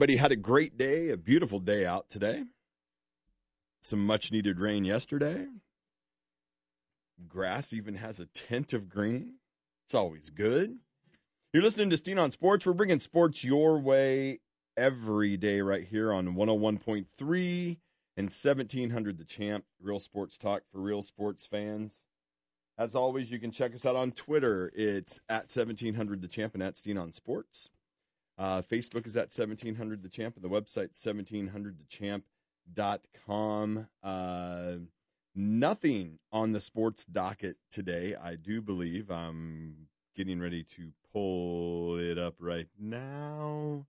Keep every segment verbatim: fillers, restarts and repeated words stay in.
everybody had a great day, a beautiful day out today. Some much needed rain yesterday. Grass even has a tint of green. It's always good. You're listening to Steen on Sports. We're bringing sports your way every day right here on one oh one point three and seventeen hundred The Champ. Real sports talk for real sports fans. As always, you can check us out on Twitter. It's at seventeen hundred The Champ and at Steen on Sports. Uh, Facebook is at seventeen hundred The Champ, and the website seventeen hundred the champ dot com. Uh, nothing on the sports docket today, I do believe. I'm getting ready to pull it up right now.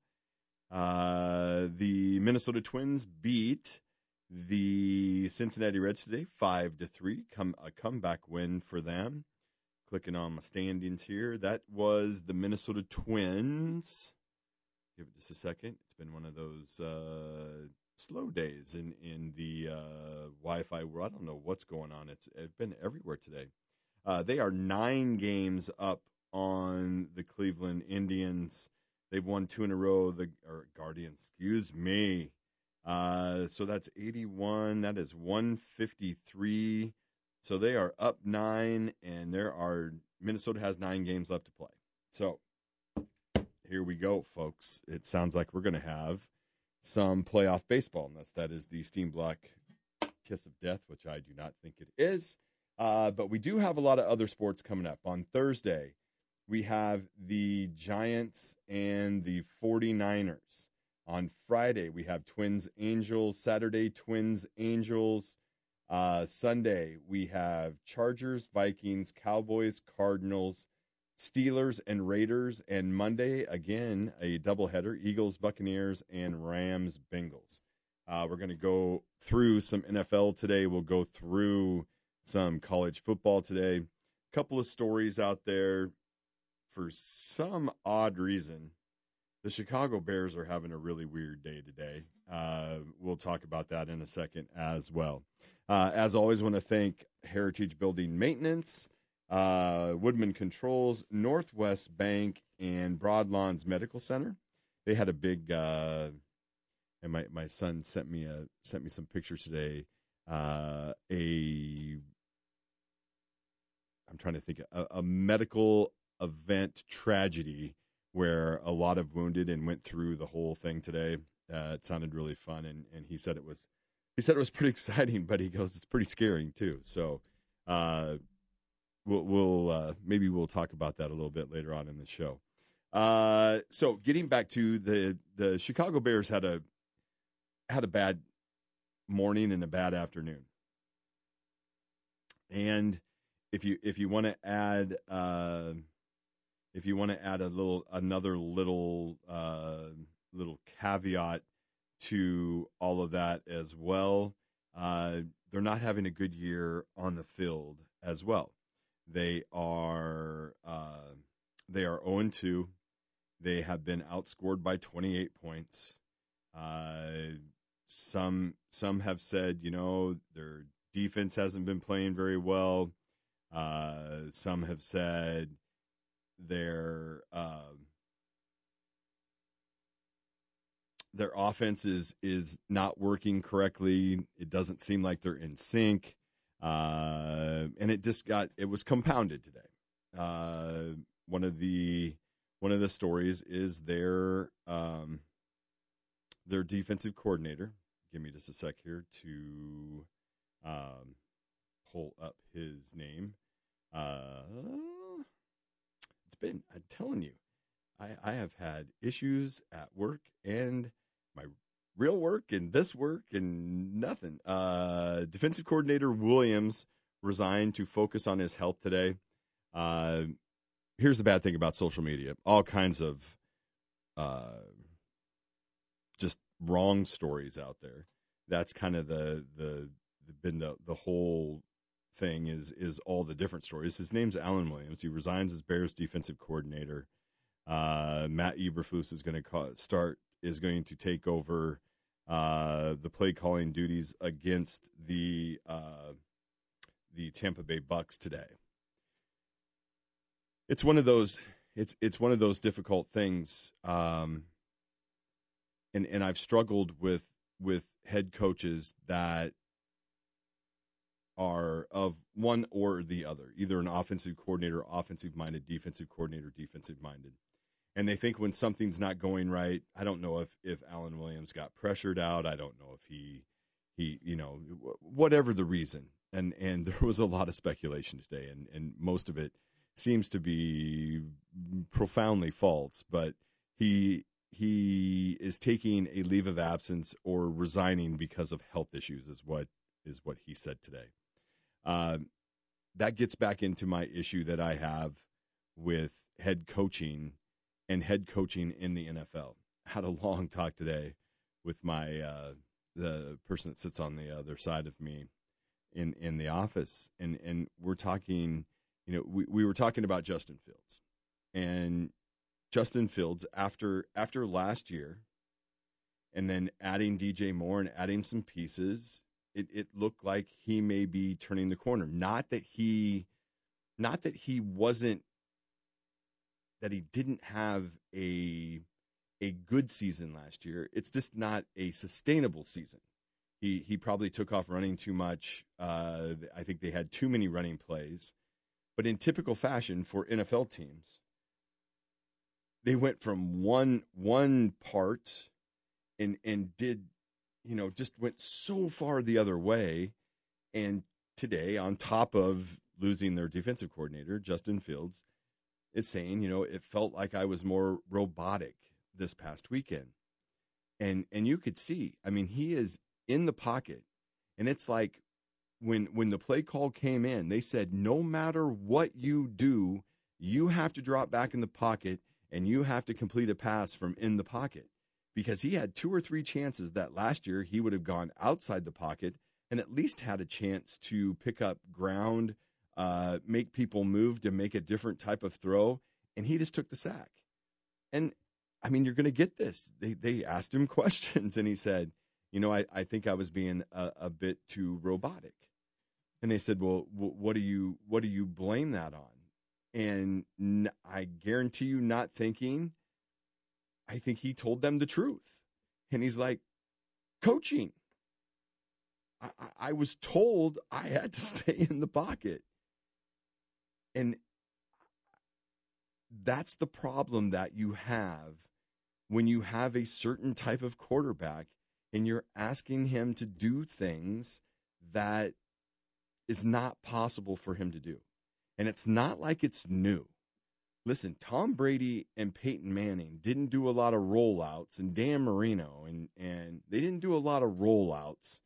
Uh, the Minnesota Twins beat the Cincinnati Reds today, five to three. Come a comeback win for them. Clicking on my standings here, that was the Minnesota Twins. Give it just a second. It's been one of those uh, slow days in, in the uh, Wi-Fi world. I don't know what's going on. It's, it's been everywhere today. Uh, they are nine games up on the Cleveland Indians. They've won two in a row. The or Guardians, excuse me. Uh, so that's eighty-one. That is one fifty-three. So they are up nine, and there are Minnesota has nine games left to play. So here we go, folks. It sounds like we're going to have some playoff baseball, unless that is the Steam Block kiss of death, which I do not think it is. Uh, but we do have a lot of other sports coming up. On Thursday, we have the Giants and the forty-niners. On Friday, we have Twins Angels. Saturday, Twins Angels. Uh, Sunday, we have Chargers, Vikings, Cowboys, Cardinals, Steelers, and Raiders. And Monday, again, a doubleheader, Eagles, Buccaneers, and Rams, Bengals. Uh, we're going to go through some N F L today. We'll go through some college football today. A couple of stories out there. For some odd reason, the Chicago Bears are having a really weird day today. Uh, we'll talk about that in a second as well. Uh, as always, want to thank Heritage Building Maintenance, uh, Woodman Controls, Northwest Bank, and Broadlawns Medical Center. They had a big, uh, and my, my son sent me a sent me some pictures today. Uh, a, I'm trying to think, a, a medical event tragedy where a lot of wounded and went through the whole thing today. Uh, it sounded really fun, and, and he said it was he said it was pretty exciting, but he goes, it's pretty scary too. So uh, we'll, we'll uh, maybe we'll talk about that a little bit later on in the show. Uh, so getting back to the the Chicago Bears had a had a bad morning and a bad afternoon, and if you if you want to add. Uh, If you want to add a little, another little, uh, little caveat to all of that as well, uh, they're not having a good year on the field as well. They are, uh, they are oh and two. They have been outscored by twenty-eight points. Uh, some, some have said, you know, their defense hasn't been playing very well. Uh, some have said, Their uh, their offense is, is not working correctly. It doesn't seem like they're in sync, uh, and it just got it was compounded today. Uh, one of the one of the stories is their um, their defensive coordinator. Give me just a sec here to um, pull up his name. Uh, It's been, I'm telling you, I, I have had issues at work and my real work and this work and nothing. Uh, defensive coordinator Williams resigned to focus on his health today. Uh, here's the bad thing about social media. All kinds of uh, just wrong stories out there. That's kind of the, the, the been the, the whole thing is is all the different stories. His name's Alan Williams. He resigns as Bears defensive coordinator. Uh, Matt Eberflus is going to ca- start is going to take over uh, the play calling duties against the uh, the Tampa Bay Bucks today. It's one of those. It's it's one of those difficult things. Um, and, and I've struggled with with head coaches that are of one or the other, either an offensive coordinator, offensive minded, defensive coordinator, defensive minded. And they think when something's not going right, I don't know if, if Alan Williams got pressured out. I don't know if he, he, you know, whatever the reason. And, and there was a lot of speculation today, and, and most of it seems to be profoundly false, but he, he is taking a leave of absence or resigning because of health issues is what, is what he said today. Uh, that gets back into my issue that I have with head coaching and head coaching in the N F L. I had a long talk today with my uh, the person that sits on the other side of me in, in the office, and, and we're talking, you know, we, we were talking about Justin Fields. And Justin Fields, after after last year, and then adding D J Moore and adding some pieces, it, it looked like he may be turning the corner. Not that he, not that he wasn't, that he didn't have a a good season last year. It's just not a sustainable season. He he probably took off running too much. Uh, I think they had too many running plays. But in typical fashion for N F L teams, they went from one one part and and did, you know, just went so far the other way. And today, on top of losing their defensive coordinator, Justin Fields is saying, you know, it felt like I was more robotic this past weekend. And and you could see, I mean, he is in the pocket. And it's like when when the play call came in, they said, no matter what you do, you have to drop back in the pocket and you have to complete a pass from in the pocket. Because he had two or three chances that last year he would have gone outside the pocket and at least had a chance to pick up ground, uh, make people move to make a different type of throw, and he just took the sack. And, I mean, you're going to get this. They they asked him questions, and he said, you know, I, I think I was being a, a bit too robotic. And they said, well, what do you what do you blame that on? And n- I guarantee you not thinking, I think he told them the truth. And he's like, coaching. I, I was told I had to stay in the pocket. And that's the problem that you have when you have a certain type of quarterback and you're asking him to do things that is not possible for him to do. And it's not like it's new. Listen, Tom Brady and Peyton Manning didn't do a lot of rollouts, and Dan Marino, and, and they didn't do a lot of rollouts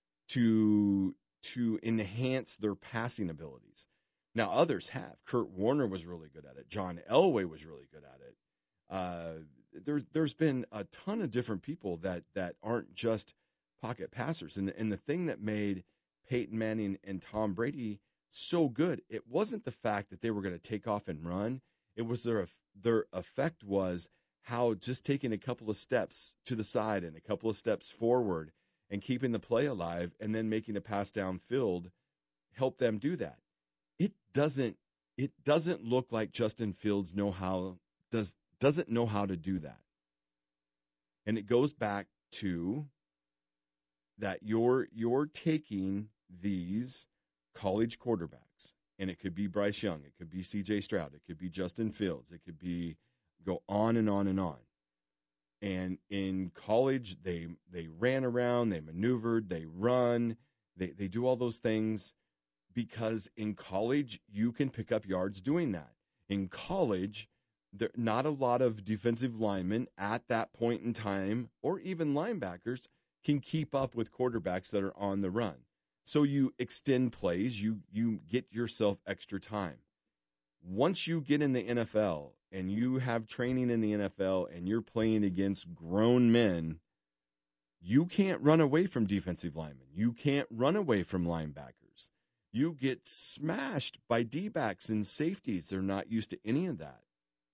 to, to enhance their passing abilities. Now, others have. Kurt Warner was really good at it. John Elway was really good at it. Uh, there's there's been a ton of different people that that aren't just pocket passers. And, and the thing that made Peyton Manning and Tom Brady so good, it wasn't the fact that they were going to take off and run. It was their their effect was how just taking a couple of steps to the side and a couple of steps forward and keeping the play alive and then making a pass downfield helped them do that. It doesn't it doesn't look like Justin Fields know how does doesn't know how to do that. And it goes back to that you're you're taking these college quarterbacks, and it could be Bryce Young, it could be C J Stroud, it could be Justin Fields, it could be go on and on and on. And in college, they they ran around, they maneuvered, they run, they they do all those things because in college you can pick up yards doing that. In college, there not a lot of defensive linemen at that point in time, or even linebackers, can keep up with quarterbacks that are on the run. So you extend plays, you you get yourself extra time. Once you get in the N F L and you have training in the N F L and you're playing against grown men, you can't run away from defensive linemen. You can't run away from linebackers. You get smashed by D-backs and safeties. They're not used to any of that.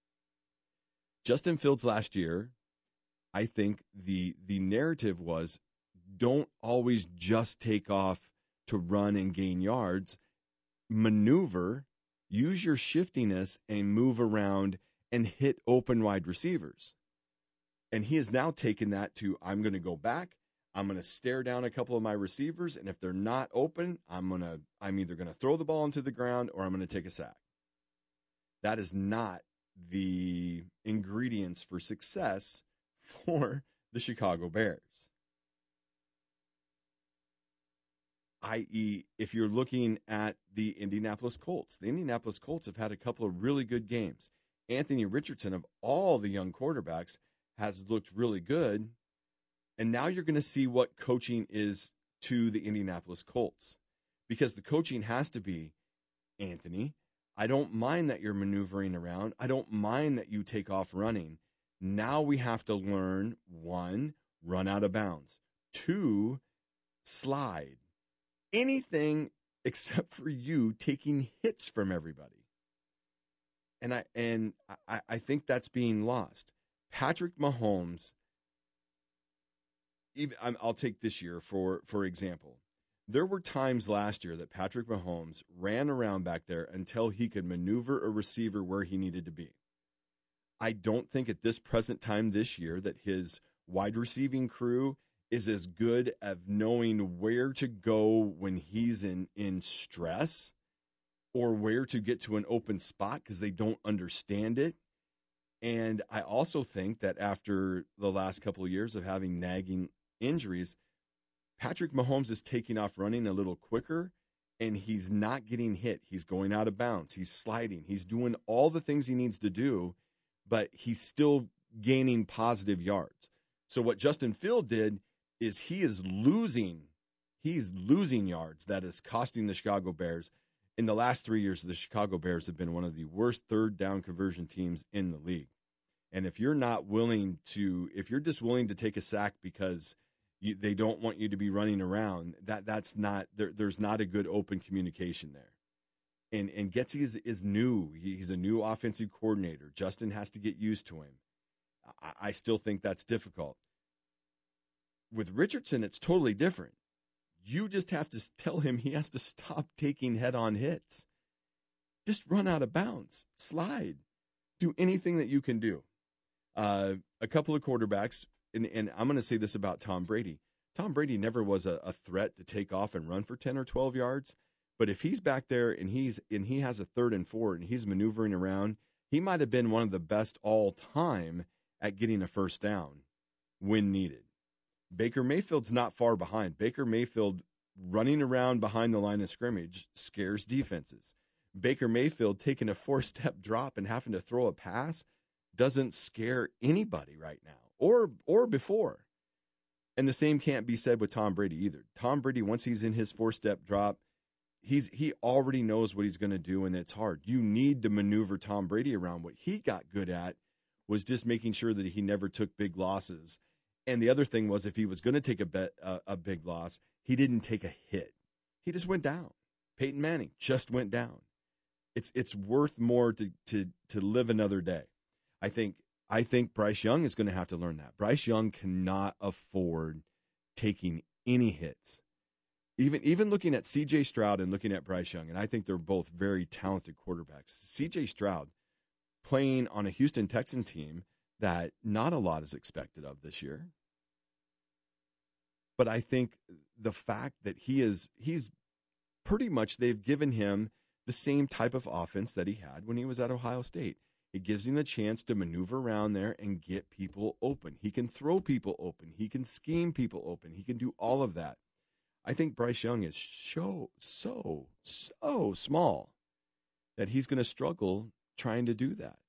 Justin Fields last year, I think the the narrative was don't always just take off to run and gain yards. Maneuver, use your shiftiness and move around and hit open wide receivers. And he has now taken that to, I'm going to go back. I'm going to stare down a couple of my receivers, and if they're not open, I'm going to I'm either going to throw the ball into the ground or I'm going to take a sack. That is not the ingredients for success for the Chicago Bears. that is, if you're looking at the Indianapolis Colts, the Indianapolis Colts have had a couple of really good games. Anthony Richardson, of all the young quarterbacks, has looked really good. And now you're going to see what coaching is to the Indianapolis Colts, because the coaching has to be, Anthony, I don't mind that you're maneuvering around. I don't mind that you take off running. Now we have to learn, one, run out of bounds. Two, slide. Anything except for you taking hits from everybody. And I and I, I think that's being lost. Patrick Mahomes, even, I'll take this year for, for example. There were times last year that Patrick Mahomes ran around back there until he could maneuver a receiver where he needed to be. I don't think at this present time this year that his wide receiving crew is as good at knowing where to go when he's in, in stress or where to get to an open spot because they don't understand it. And I also think that after the last couple of years of having nagging injuries, Patrick Mahomes is taking off running a little quicker, and he's not getting hit. He's going out of bounds. He's sliding. He's doing all the things he needs to do, but he's still gaining positive yards. So what Justin Field did is he is losing, he's losing yards that is costing the Chicago Bears. In the last three years, the Chicago Bears have been one of the worst third down conversion teams in the league. And if you're not willing to, if you're just willing to take a sack because you, they don't want you to be running around, that that's not, there, there's not a good open communication there. And and Getsy is, is new. He, he's a new offensive coordinator. Justin has to get used to him. I, I still think that's difficult. With Richardson, it's totally different. You just have to tell him he has to stop taking head-on hits. Just run out of bounds. Slide. Do anything that you can do. Uh, a couple of quarterbacks, and, and I'm going to say this about Tom Brady. Tom Brady never was a, a threat to take off and run for ten or twelve yards. But if he's back there and he's and he has a third and four and he's maneuvering around, he might have been one of the best all time at getting a first down when needed. Baker Mayfield's not far behind. Baker Mayfield running around behind the line of scrimmage scares defenses. Baker Mayfield taking a four-step drop and having to throw a pass doesn't scare anybody right now or or before. And the same can't be said with Tom Brady either. Tom Brady, once he's in his four-step drop, he's he already knows what he's going to do, and it's hard. You need to maneuver Tom Brady around. What he got good at was just making sure that he never took big losses. And the other thing was, if he was going to take a bet, uh, a big loss, he didn't take a hit. He just went down. Peyton Manning just went down. It's it's worth more to to to live another day. I think I think Bryce Young is going to have to learn that. Bryce Young cannot afford taking any hits. Even even looking at C J Stroud and looking at Bryce Young, and I think they're both very talented quarterbacks. C J Stroud playing on a Houston Texan team that not a lot is expected of this year. But I think the fact that he is, he's pretty much, they've given him the same type of offense that he had when he was at Ohio State. It gives him the chance to maneuver around there and get people open. He can throw people open. He can scheme people open. He can do all of that. I think Bryce Young is so, so, so small that he's going to struggle trying to do that.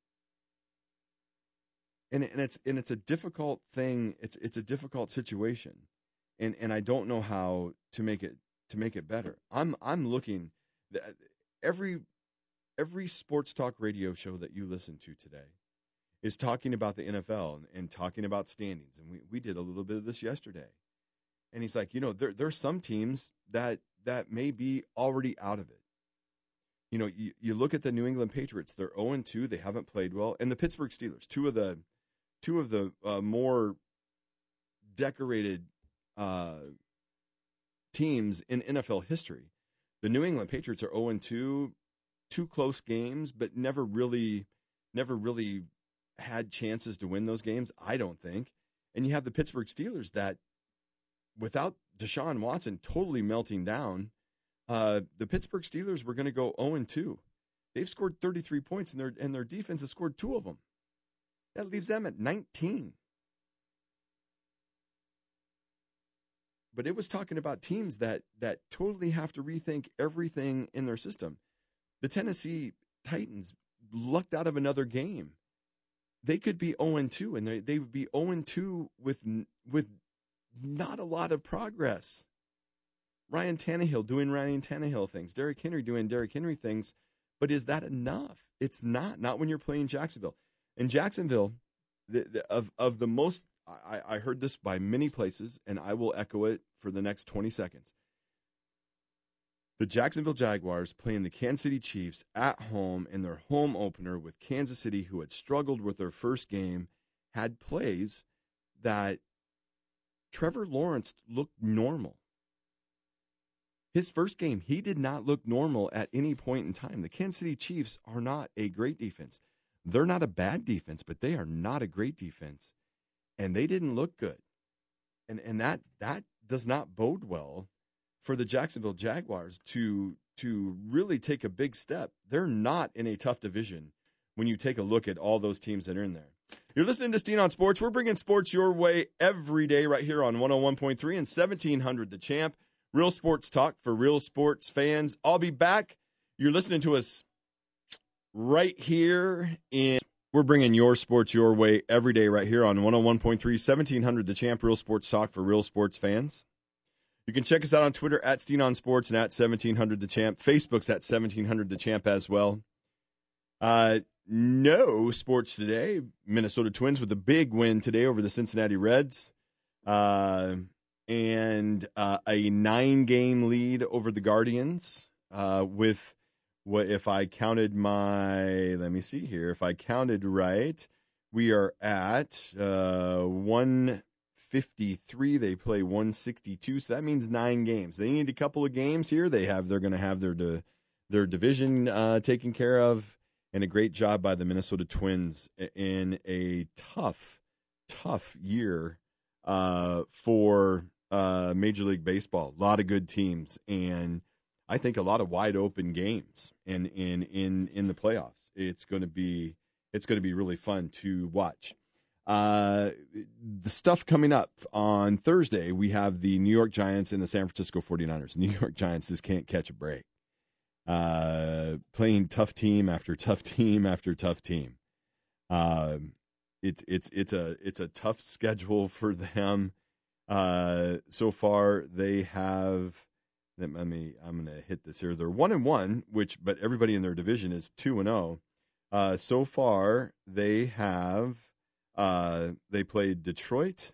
And and it's and it's a difficult thing. It's it's a difficult situation, and and I don't know how to make it to make it better. I'm I'm looking every every sports talk radio show that you listen to today is talking about the N F L and, and talking about standings, and we, we did a little bit of this yesterday. And he's like, you know, there there's some teams that that may be already out of it. You know, you, you look at the New England Patriots; they're oh and two. They haven't played well, and the Pittsburgh Steelers, two of the Two of the uh, more decorated uh, teams in N F L history. The New England Patriots are oh and two, two close games, but never really, never really had chances to win those games? I don't think. And you have the Pittsburgh Steelers that, without Deshaun Watson totally melting down, uh, the Pittsburgh Steelers were going to go oh and two. They've scored thirty-three points, and their and their defense has scored two of them. That leaves them at nineteen. But it was talking about teams that that totally have to rethink everything in their system. The Tennessee Titans lucked out of another game. They could be oh and two, and they, they would be oh and two with with not a lot of progress. Ryan Tannehill doing Ryan Tannehill things. Derrick Henry doing Derrick Henry things. But is that enough? It's not. Not when you're playing Jacksonville. In Jacksonville, the, the, of, of the most, I, I heard this by many places, and I will echo it for the next twenty seconds. The Jacksonville Jaguars playing the Kansas City Chiefs at home in their home opener with Kansas City, who had struggled with their first game, had plays that Trevor Lawrence looked normal. His first game, he did not look normal at any point in time. The Kansas City Chiefs are not a great defense. They're not a bad defense, but they are not a great defense. And they didn't look good. And and that that does not bode well for the Jacksonville Jaguars to, to really take a big step. They're not in a tough division when you take a look at all those teams that are in there. You're listening to Steen on Sports. We're bringing sports your way every day right here on one oh one point three and seventeen hundred The Champ. Real sports talk for real sports fans. I'll be back. You're listening to us right here in. We're bringing your sports your way every day right here on one oh one point three, seventeen hundred The Champ. Real sports talk for real sports fans. You can check us out on Twitter at Steen on Sports and at seventeen hundred The Champ. Facebook's at seventeen hundred The Champ as well. Uh, no sports today. Minnesota Twins with a big win today over the Cincinnati Reds. Uh, and uh, a nine-game lead over the Guardians uh, with, what if I counted my, let me see here, if I counted right, we are at uh, one fifty-three. They play one sixty-two, so that means nine games. They need a couple of games here. They have, they're going to have their di- their division uh, taken care of, and a great job by the Minnesota Twins in a tough, tough year uh, for uh, Major League Baseball. A lot of good teams, and I think a lot of wide open games in in in, in the playoffs. It's going to be it's going to be really fun to watch. Uh, the stuff coming up on Thursday, we have the New York Giants and the San Francisco forty-niners. New York Giants just can't catch a break. Uh, playing tough team after tough team after tough team. Uh, it's it's it's a it's a tough schedule for them. Uh, so far they have. Let me. I'm going to hit this here. They're one and one, which but everybody in their division is two and zero. Uh, so far they have. Uh, they played Detroit,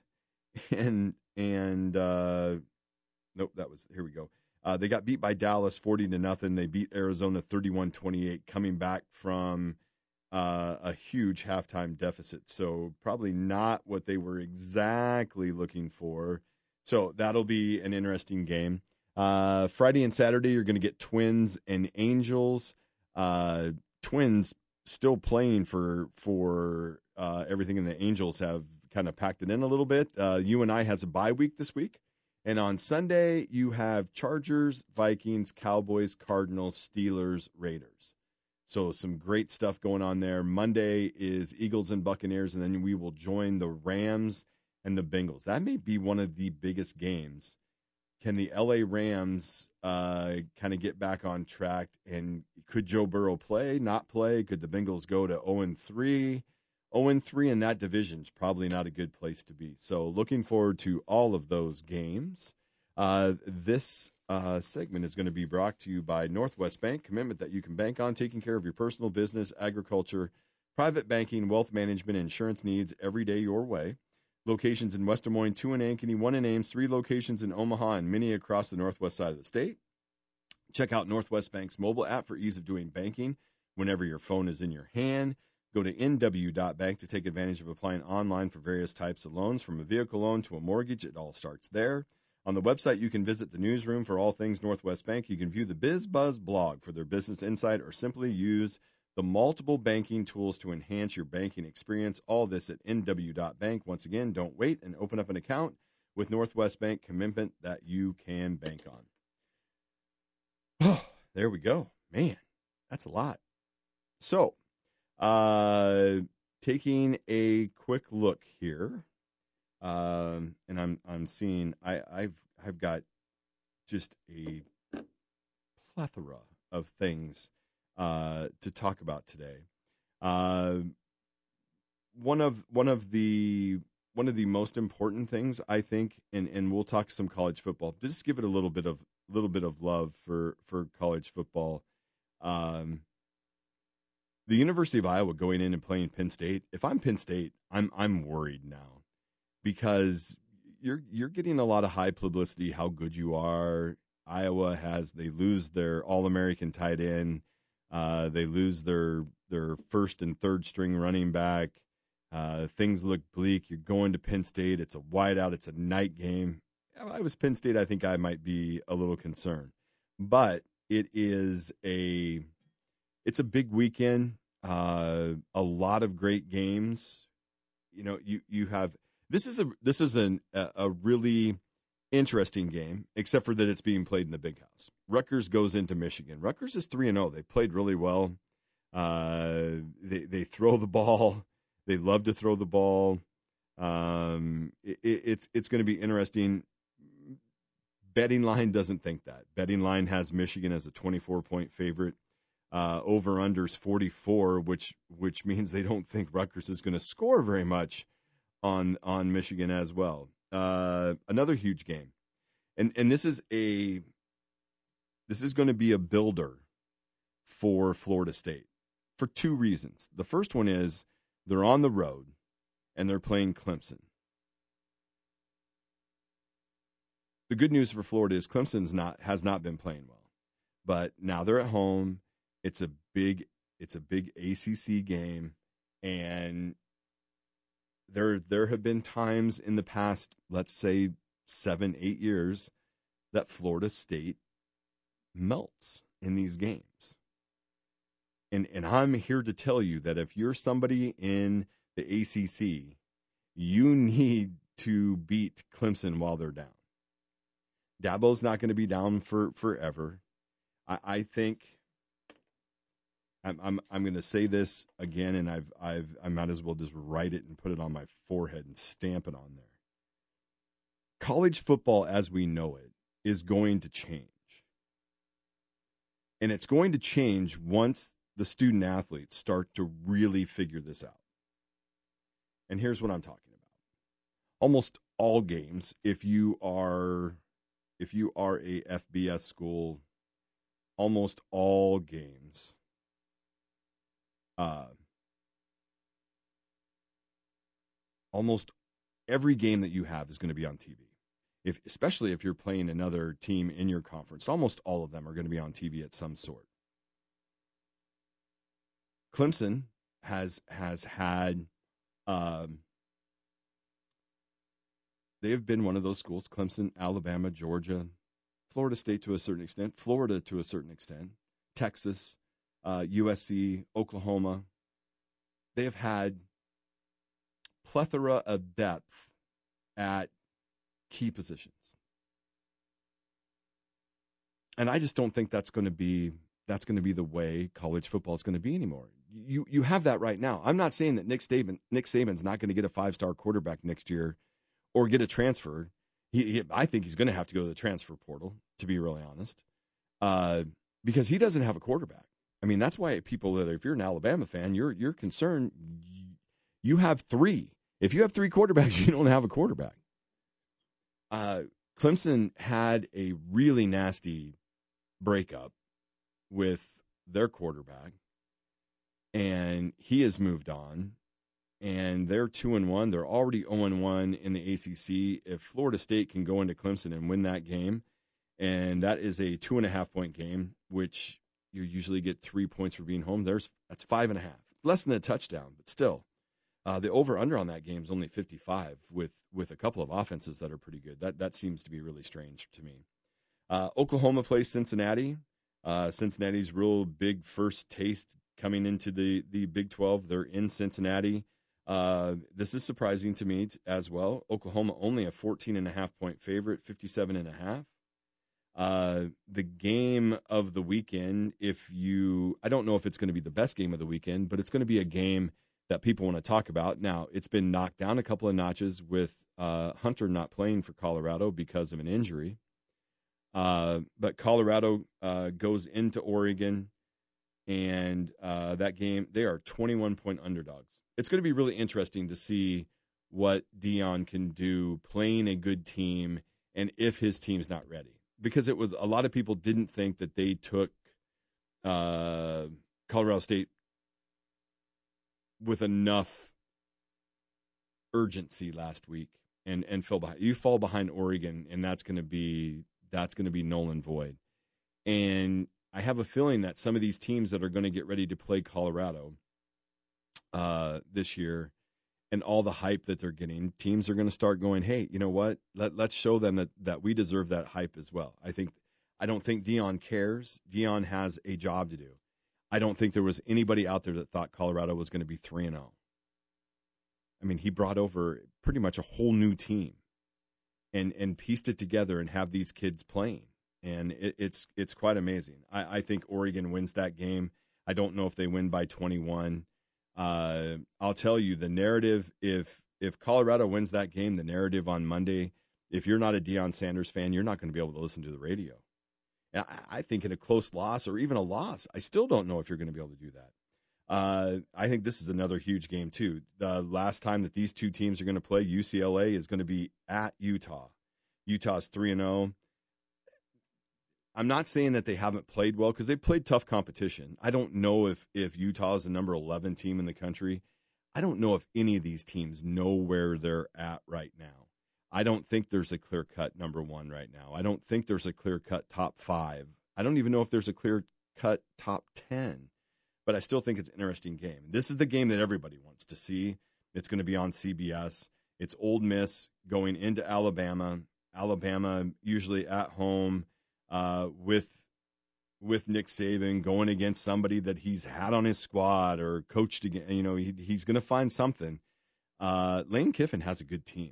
and and uh, nope, that was here we go. Uh, they got beat by Dallas forty to nothing. They beat Arizona thirty-one twenty-eight, coming back from uh, a huge halftime deficit. So probably not what they were exactly looking for. So that'll be an interesting game. Uh, Friday and Saturday, you're going to get Twins and Angels. Uh, Twins still playing for for uh, everything, and the Angels have kind of packed it in a little bit. Uh, U N I has a bye week this week. And on Sunday, you have Chargers, Vikings, Cowboys, Cardinals, Steelers, Raiders. So some great stuff going on there. Monday is Eagles and Buccaneers, and then we will join the Rams and the Bengals. That may be one of the biggest games. Can the L A Rams uh, kind of get back on track? And could Joe Burrow play, not play? Could the Bengals go to oh and three? oh and three in that division is probably not a good place to be. So looking forward to all of those games. Uh, this uh, segment is going to be brought to you by Northwest Bank, commitment that you can bank on, taking care of your personal business, agriculture, private banking, wealth management, insurance needs every day your way. Locations in West Des Moines, two in Ankeny, one in Ames, three locations in Omaha, and many across the northwest side of the state. Check out Northwest Bank's mobile app for ease of doing banking whenever your phone is in your hand. Go to N W dot bank to take advantage of applying online for various types of loans, from a vehicle loan to a mortgage. It all starts there. On the website, you can visit the newsroom for all things Northwest Bank. You can view the Biz Buzz blog for their business insight, or simply use the multiple banking tools to enhance your banking experience. All this at N W dot bank. Once again, don't wait and open up an account with Northwest Bank, commitment that you can bank on. Oh, there we go. Man, that's a lot. So, uh, taking a quick look here, um, and I'm I'm seeing I, I've I've got just a plethora of things uh, to talk about today. Uh, one of one of the one of the most important things, I think, and, and we'll talk some college football. Just give it a little bit of little bit of love for, for college football. Um, the University of Iowa going in and playing Penn State. If I'm Penn State, I'm I'm worried now because you're you're getting a lot of high publicity how good you are. Iowa has they lose their All-American tight end. Uh, they lose their their first and third string running back. Uh, things look bleak. You're going to Penn State. It's a whiteout. It's a night game. If I was Penn State, I think I might be a little concerned. But it is a it's a big weekend. Uh, a lot of great games. You know, you you have this is a this is an, a, a really interesting game, except for that it's being played in the Big House. Rutgers goes into Michigan. Rutgers is three and zero. They played really well. Uh, they they throw the ball. They love to throw the ball. Um, it, it's it's going to be interesting. Betting line doesn't think that. Betting line has Michigan as a twenty-four point favorite. Uh, over unders forty-four, which which means they don't think Rutgers is going to score very much on on Michigan as well. Uh, another huge game, and and this is a this is going to be a builder for Florida State for two reasons. The first one is they're on the road and they're playing Clemson. The good news for Florida is Clemson's not has not been playing well, but now they're at home. It's a big it's a big A C C game, and there there have been times in the past, let's say seven, eight years, that Florida State melts in these games. And and I'm here to tell you that if you're somebody in the A C C, you need to beat Clemson while they're down. Dabo's not going to be down for forever. I, I think I'm I'm I'm going to say this again, and I've I've I might as well just write it and put it on my forehead and stamp it on there. College football, as we know it, is going to change, and it's going to change once the student athletes start to really figure this out. And here's what I'm talking about. Almost all games, if you are if you are a F B S school, almost all games uh, almost every game that you have is going to be on T V. If especially if you're playing another team in your conference, almost all of them are going to be on T V at some sort. Clemson has has had, um, they have been one of those schools, Clemson, Alabama, Georgia, Florida State to a certain extent, Florida to a certain extent, Texas, uh, U S C, Oklahoma. They have had plethora of depth at key positions. And I just don't think that's going to be that's going to be the way college football is going to be anymore. You you have that right now. I'm not saying that Nick Saban Nick Saban's not going to get a five-star quarterback next year or get a transfer. He, he I think he's going to have to go to the transfer portal, to be really honest, uh, because he doesn't have a quarterback. I mean, that's why people that if you're an Alabama fan, you're you're concerned. You have three. If you have three quarterbacks, you don't have a quarterback. Uh, Clemson had a really nasty breakup with their quarterback, and he has moved on, and they're two and one. They're already zero and one in the A C C. If Florida State can go into Clemson and win that game, and that is a two and a half point game, which you usually get three points for being home. There's that's five and a half, less than a touchdown, but still. Uh, the over-under on that game is only fifty-five with, with a couple of offenses that are pretty good. That that seems to be really strange to me. Uh, Oklahoma plays Cincinnati. Uh, Cincinnati's real big first taste coming into the, the Big twelve. They're in Cincinnati. Uh, this is surprising to me t- as well. Oklahoma only a fourteen and a half point favorite, fifty-seven and a half. Uh, the game of the weekend, if you, I don't know if it's going to be the best game of the weekend, but it's going to be a game that people want to talk about. Now, it's been knocked down a couple of notches with uh, Hunter not playing for Colorado because of an injury. Uh, but Colorado uh, goes into Oregon, and uh, that game, they are twenty-one point underdogs. It's going to be really interesting to see what Deion can do playing a good team and if his team's not ready. Because it was a lot of people didn't think that they took uh, Colorado State with enough urgency last week and, and fell behind. You fall behind Oregon, and that's going to be that's going to be null and void. And I have a feeling that some of these teams that are going to get ready to play Colorado uh, this year, and all the hype that they're getting, teams are going to start going, hey, you know what? Let, let's show them that, that we deserve that hype as well. I think I don't think Deion cares. Deion has a job to do. I don't think there was anybody out there that thought Colorado was going to be three and oh. I mean, he brought over pretty much a whole new team and and pieced it together and have these kids playing. And it, it's it's quite amazing. I, I think Oregon wins that game. I don't know if they win by twenty-one. Uh, I'll tell you the narrative, if if Colorado wins that game, the narrative on Monday, if you're not a Deion Sanders fan, you're not going to be able to listen to the radio. And I, I think in a close loss or even a loss, I still don't know if you're going to be able to do that. Uh, I think this is another huge game, too. The last time that these two teams are going to play, U C L A is going to be at Utah. Utah's three and oh. I'm not saying that they haven't played well because they played tough competition. I don't know if, if Utah is the number eleven team in the country. I don't know if any of these teams know where they're at right now. I don't think there's a clear-cut number one right now. I don't think there's a clear-cut top five. I don't even know if there's a clear-cut top ten. But I still think it's an interesting game. This is the game that everybody wants to see. It's going to be on C B S. It's Ole Miss going into Alabama. Alabama usually at home. Uh, with with Nick Saban going against somebody that he's had on his squad or coached again, you know, he, he's going to find something. Uh, Lane Kiffin has a good team.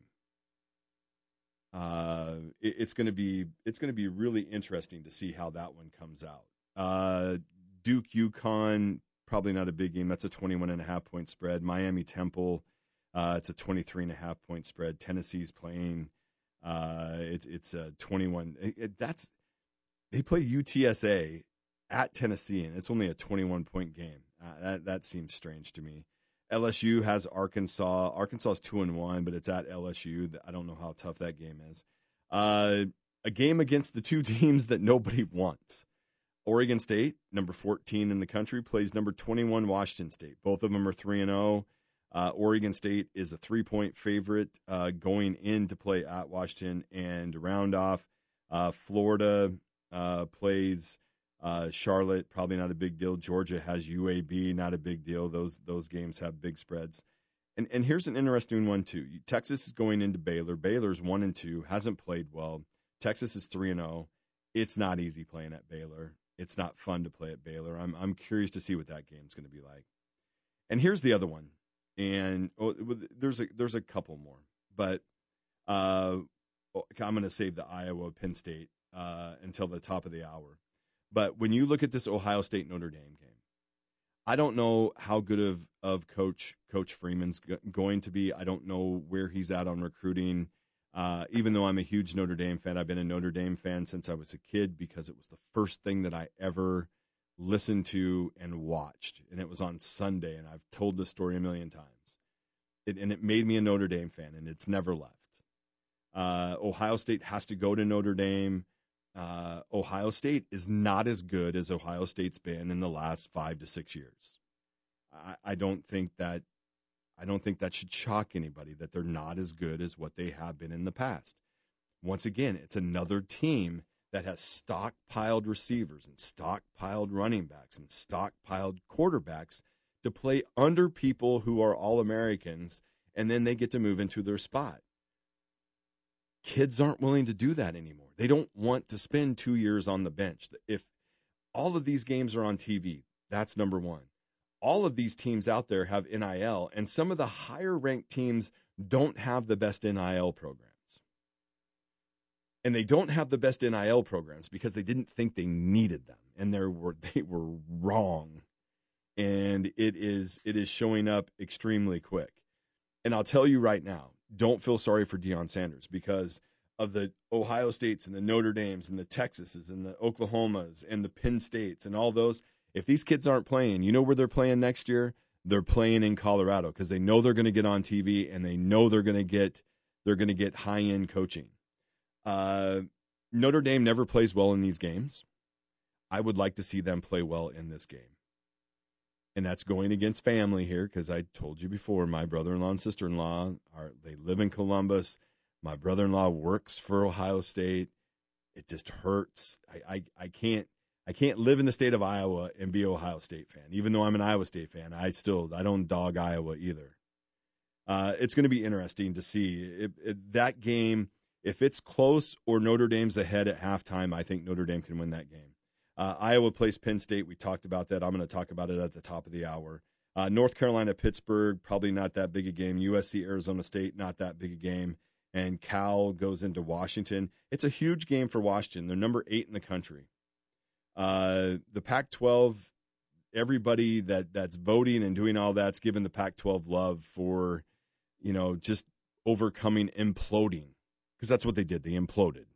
Uh, it, it's going to be it's going to be really interesting to see how that one comes out. Uh, Duke UConn, probably not a big game. That's a twenty-one and a half point spread. Miami Temple, uh, it's a twenty-three and a half point spread. Tennessee's playing. Uh, it's it's a twenty-one. It, it, that's They play U T S A at Tennessee, and it's only a twenty-one point game. Uh, that that seems strange to me. L S U has Arkansas. Arkansas is two and one, but it's at L S U. I don't know how tough that game is. Uh, a game against the two teams that nobody wants. Oregon State, number fourteen in the country, plays number twenty-one Washington State. Both of them are three and oh. Uh, Oregon State is a three-point favorite uh, going in to play at Washington. And to round off, uh, Florida uh, plays uh, Charlotte, probably not a big deal. Georgia has U A B, not a big deal. Those those games have big spreads. And and here's an interesting one, too. Texas is going into Baylor. Baylor's one and two, hasn't played well. Texas is three and oh. It's not easy playing at Baylor. It's not fun to play at Baylor. I'm I'm curious to see what that game's going to be like. And here's the other one. And oh, there's a there's a couple more, but uh, I'm going to save the Iowa Penn State uh, until the top of the hour. But when you look at this Ohio State Notre Dame game, I don't know how good of of coach Coach Freeman's g- going to be. I don't know where he's at on recruiting. Uh, even though I'm a huge Notre Dame fan, I've been a Notre Dame fan since I was a kid because it was the first thing that I ever listened to and watched. And it was on Sunday, and I've told this story a million times. It, and it made me a Notre Dame fan, and it's never left. Uh, Ohio State has to go to Notre Dame. Uh, Ohio State is not as good as Ohio State's been in the last five to six years. I, I don't think that I don't think that should shock anybody that they're not as good as what they have been in the past. Once again, it's another team that has stockpiled receivers and stockpiled running backs and stockpiled quarterbacks to play under people who are All-Americans, and then they get to move into their spot. Kids aren't willing to do that anymore. They don't want to spend two years on the bench. If all of these games are on T V, that's number one. all of these teams out there have N I L, and some of the higher ranked teams don't have the best N I L programs. And they don't have the best N I L programs because they didn't think they needed them, and they were they were wrong. And it is it is showing up extremely quick. And I'll tell you right now, don't feel sorry for Deion Sanders because of the Ohio States and the Notre Dames and the Texases and the Oklahomas and the Penn States and all those. If these kids aren't playing, you know where they're playing next year? They're playing in Colorado because they know they're going to get on T V and they know they're going to get they're going to get high-end coaching. Uh, Notre Dame never plays well in these games. I would like to see them play well in this game. And that's going against family here because I told you before, my brother-in-law and sister-in-law, are they live in Columbus. My brother-in-law works for Ohio State. It just hurts. I, I, I can't I can't live in the state of Iowa and be an Ohio State fan. Even though I'm an Iowa State fan, I still I don't dog Iowa either. Uh, it's going to be interesting to see. It, it, that game, if it's close or Notre Dame's ahead at halftime, I think Notre Dame can win that game. Uh, Iowa plays Penn State. We talked about that. I'm going to talk about it at the top of the hour. Uh, North Carolina, Pittsburgh, probably not that big a game. U S C, Arizona State, not that big a game. And Cal goes into Washington. It's a huge game for Washington. They're number eight in the country. Uh, the Pac twelve, everybody that, that's voting and doing all that's giving the Pac twelve love for, you know, just overcoming imploding. Because that's what they did. They imploded.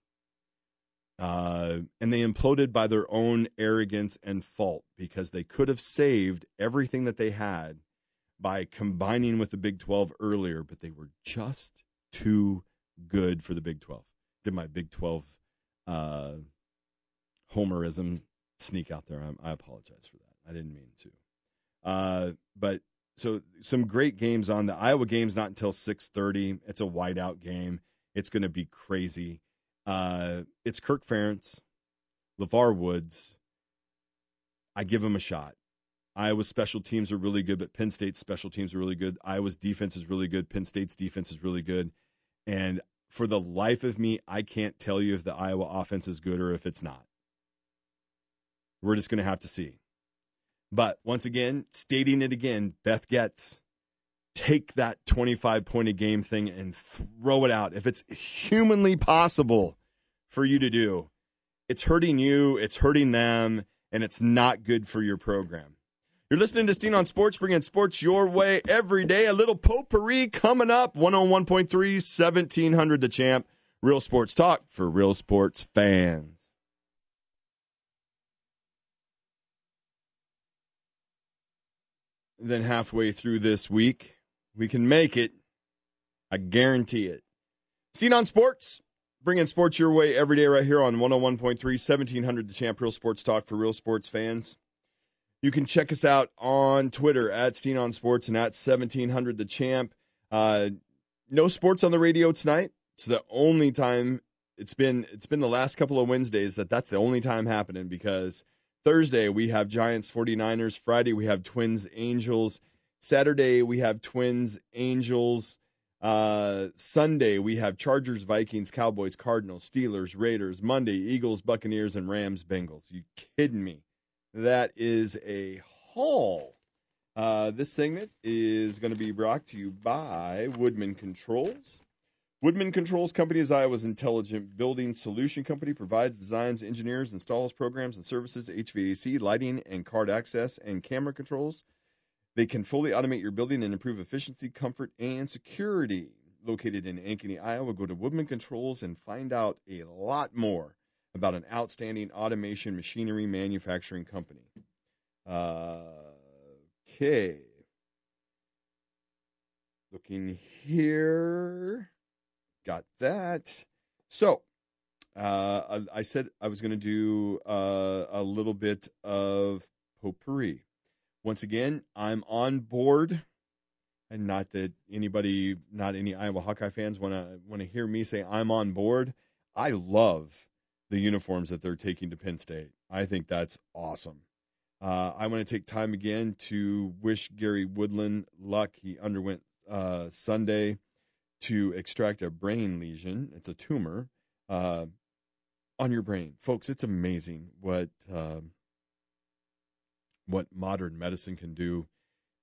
Uh, and they imploded by their own arrogance and fault because they could have saved everything that they had by combining with the Big twelve earlier, but they were just too good for the Big twelve. Did my Big twelve uh, homerism sneak out there? I, I apologize for that. I didn't mean to. Uh, but so some great games on. The Iowa game's not until six thirty. It's a whiteout game. It's going to be crazy. Uh, it's Kirk Ferentz, LeVar Woods. I give him a shot. Iowa's special teams are really good, but Penn State's special teams are really good. Iowa's defense is really good. Penn State's defense is really good. And for the life of me, I can't tell you if the Iowa offense is good or if it's not. We're just going to have to see. But once again, stating it again, Beth Getz, take that twenty-five point a game thing and throw it out. If it's humanly possible for you to do, it's hurting you, it's hurting them, and it's not good for your program. You're listening to Steen on Sports, bringing sports your way every day. A little potpourri coming up. one oh one point three, seventeen hundred The Champ. Real sports talk for real sports fans. Then halfway through this week, we can make it. I guarantee it. Seen on Sports, bringing sports your way every day right here on one oh one point three, seventeen hundred The Champ, real sports talk for real sports fans. You can check us out on Twitter at Steen on Sports and at seventeen hundred The Champ. Uh, no sports on the radio tonight. It's the only time it's been. It's been the last couple of Wednesdays that that's the only time happening because Thursday we have Giants forty-niners. Friday we have Twins Angels. Saturday we have Twins Angels. Uh, Sunday we have Chargers Vikings, Cowboys, Cardinals, Steelers, Raiders. Monday Eagles, Buccaneers, and Rams Bengals. You kidding me? That is a haul. Uh, this segment is going to be brought to you by Woodman Controls. Woodman Controls Company is Iowa's intelligent building solution company, provides designs, engineers, installs, programs, and services, H V A C, lighting, and card access, and camera controls. They can fully automate your building and improve efficiency, comfort, and security. Located in Ankeny, Iowa, go to Woodman Controls and find out a lot more about an outstanding automation machinery manufacturing company. Uh, okay. Looking here. Got that. So, uh, I, I said I was going to do uh, a little bit of potpourri. Once again, I'm on board. And not that anybody, not any Iowa Hawkeye fans want to want to hear me say I'm on board. I love the uniforms that they're taking to Penn State. I think that's awesome. Uh, I want to take time again to wish Gary Woodland luck. He underwent uh, Sunday to extract a brain lesion. It's a tumor uh, on your brain. Folks, it's amazing what uh, what modern medicine can do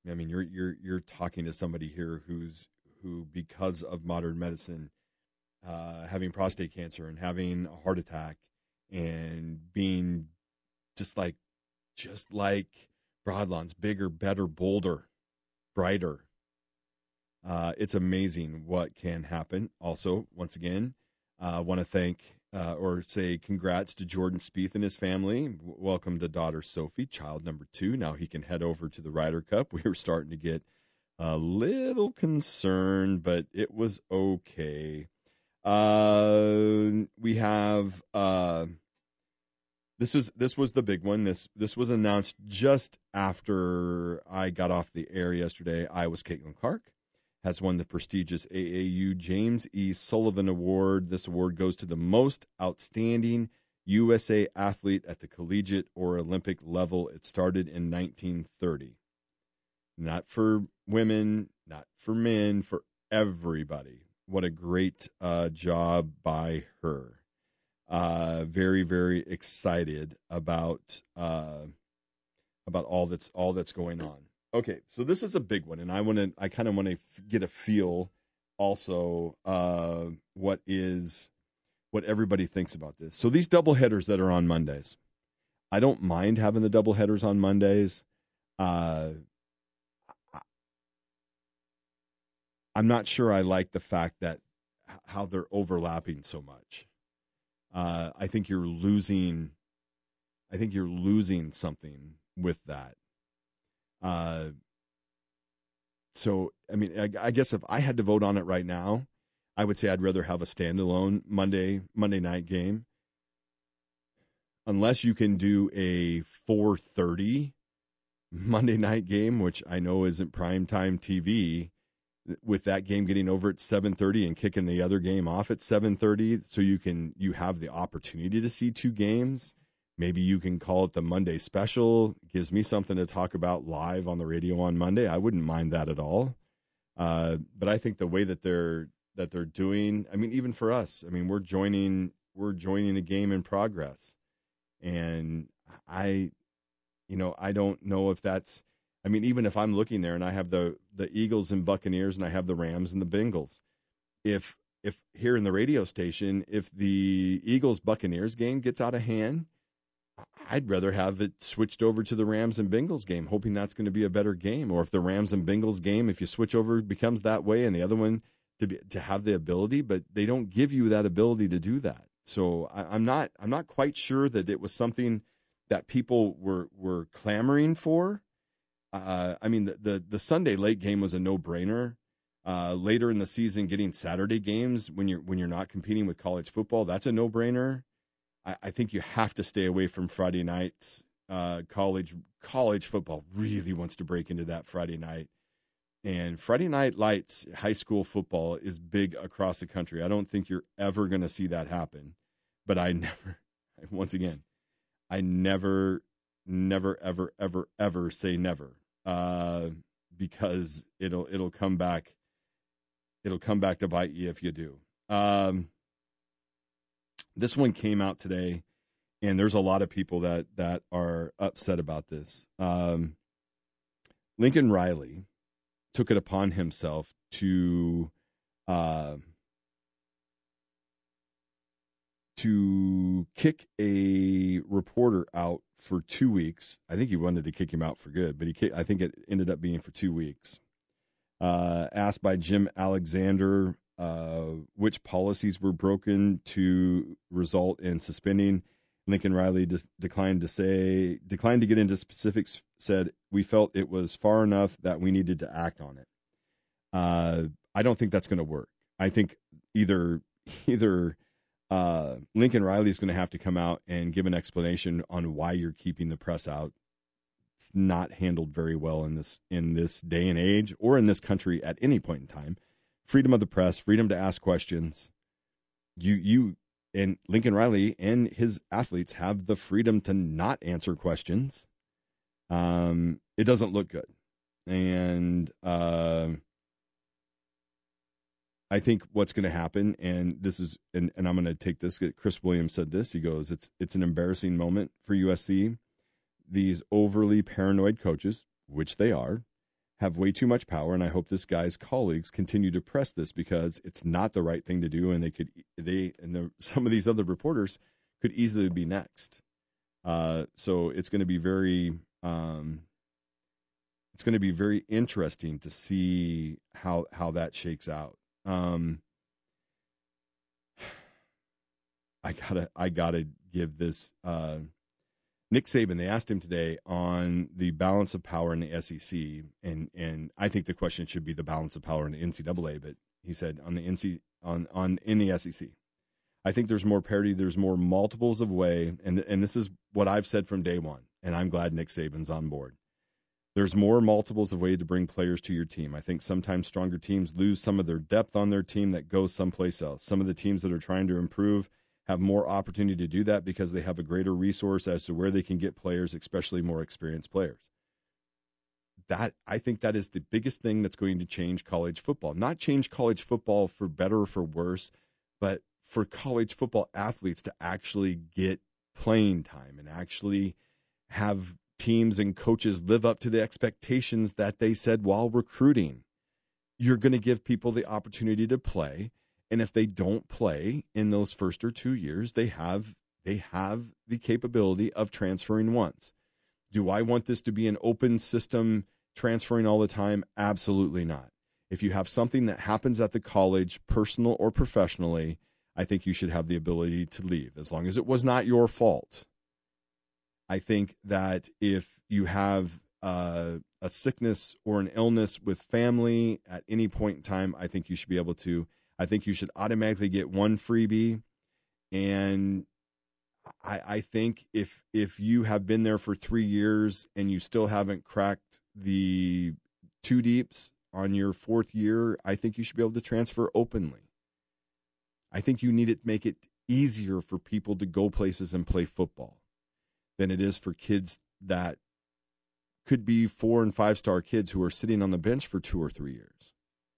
I mean, you're you're you're talking to somebody here who's who, because of modern medicine, uh, having prostate cancer and having a heart attack and being just like just like Broadlawn's, bigger, better, bolder, brighter. Uh, it's amazing what can happen. Also, once again, I uh, want to thank uh, or say congrats to Jordan Spieth and his family. W- welcome to daughter Sophie, child number two. Now he can head over to the Ryder Cup. We were starting to get a little concerned, but it was okay. Uh, we have uh, this is this was the big one. This this was announced just after I got off the air yesterday. Iowa's Caitlin Clark has won the prestigious A A U James E. Sullivan Award. This award goes to the most outstanding U S A athlete at the collegiate or Olympic level. It started in nineteen thirty. Not for women, not for men, for everybody. What a great uh, job by her. Uh, very, very excited about uh, about all that's all that's going on. Okay, so this is a big one, and I want to. I kind of want to f- get a feel, also, uh, what is what everybody thinks about this. So these double headers that are on Mondays, I don't mind having the double headers on Mondays. Uh, I'm not sure I like the fact that how they're overlapping so much. Uh, I think you're losing. I think you're losing something with that. Uh, so, I mean, I, I guess if I had to vote on it right now, I would say I'd rather have a standalone Monday Monday night game. Unless you can do a four thirty Monday night game, which I know isn't primetime T V, with that game getting over at seven thirty and kicking the other game off at seven thirty, so you can you have the opportunity to see two games. Maybe you can call it the Monday special. It gives me something to talk about live on the radio on Monday. I wouldn't mind that at all. Uh, but I think the way that they're that they're doing, I mean, even for us, I mean, we're joining we're joining a game in progress, and I, you know, I don't know if that's. I mean, even if I'm looking there and I have the the Eagles and Buccaneers and I have the Rams and the Bengals, if if here in the radio station, if the Eagles Buccaneers game gets out of hand, I'd rather have it switched over to the Rams and Bengals game, hoping that's going to be a better game. Or if the Rams and Bengals game, if you switch over, becomes that way, and the other one to be to have the ability, but they don't give you that ability to do that. So I, I'm not I'm not quite sure that it was something that people were were clamoring for. Uh, I mean, the, the the Sunday late game was a no brainer. Uh, later in the season, getting Saturday games when you're when you're not competing with college football, that's a no brainer. I think you have to stay away from Friday nights. Uh, college college football really wants to break into that Friday night. And Friday night lights, high school football is big across the country. I don't think you're ever going to see that happen. But I never, once again, I never, never, ever, ever, ever say never. Uh, because it'll it'll come back. It'll come back to bite you if you do. Um, This one came out today, and there's a lot of people that, that are upset about this. Um, Lincoln Riley took it upon himself to uh, to kick a reporter out for two weeks. I think he wanted to kick him out for good, but he I think it ended up being for two weeks. Uh, asked by Jim Alexander Uh, which policies were broken to result in suspending. Lincoln Riley de- declined to say, declined to get into specifics, said, we felt it was far enough that we needed to act on it. Uh, I don't think that's going to work. I think either, either uh, Lincoln Riley is going to have to come out and give an explanation on why you're keeping the press out. It's not handled very well in this, in this day and age or in this country at any point in time. Freedom of the press, freedom to ask questions. You, you, and Lincoln Riley and his athletes have the freedom to not answer questions. Um, it doesn't look good, and uh, I think what's going to happen, and this is, and, and I'm going to take this. Chris Williams said this. He goes, "It's it's an embarrassing moment for U S C. These overly paranoid coaches, which they are, have way too much power, and I hope this guy's colleagues continue to press this because it's not the right thing to do, and they could they and the, some of these other reporters could easily be next. Uh, so it's going to be very um, it's going to be very interesting to see how how that shakes out. Um, I gotta I gotta give this. Uh, Nick Saban, they asked him today on the balance of power in the S E C, and, and I think the question should be the balance of power in the N C double A, but he said on the N C on, on in the S E C. I think there's more parity, there's more multiples of way, and and this is what I've said from day one, and I'm glad Nick Saban's on board. There's more multiples of way to bring players to your team. I think sometimes stronger teams lose some of their depth on their team that goes someplace else. Some of the teams that are trying to improve have more opportunity to do that because they have a greater resource as to where they can get players, especially more experienced players. That I think that is the biggest thing that's going to change college football. Not change college football for better or for worse, but for college football athletes to actually get playing time and actually have teams and coaches live up to the expectations that they said while recruiting. You're going to give people the opportunity to play. And if they don't play in those first or two years, they have they have the capability of transferring once. Do I want this to be an open system transferring all the time? Absolutely not. If you have something that happens at the college, personal or professionally, I think you should have the ability to leave, as long as it was not your fault. I think that if you have uh, a sickness or an illness with family at any point in time, I think you should be able to. I think you should automatically get one freebie. And I, I think if if you have been there for three years and you still haven't cracked the two deeps on your fourth year, I think you should be able to transfer openly. I think you need to make it easier for people to go places and play football than it is for kids that could be four and five star kids who are sitting on the bench for two or three years.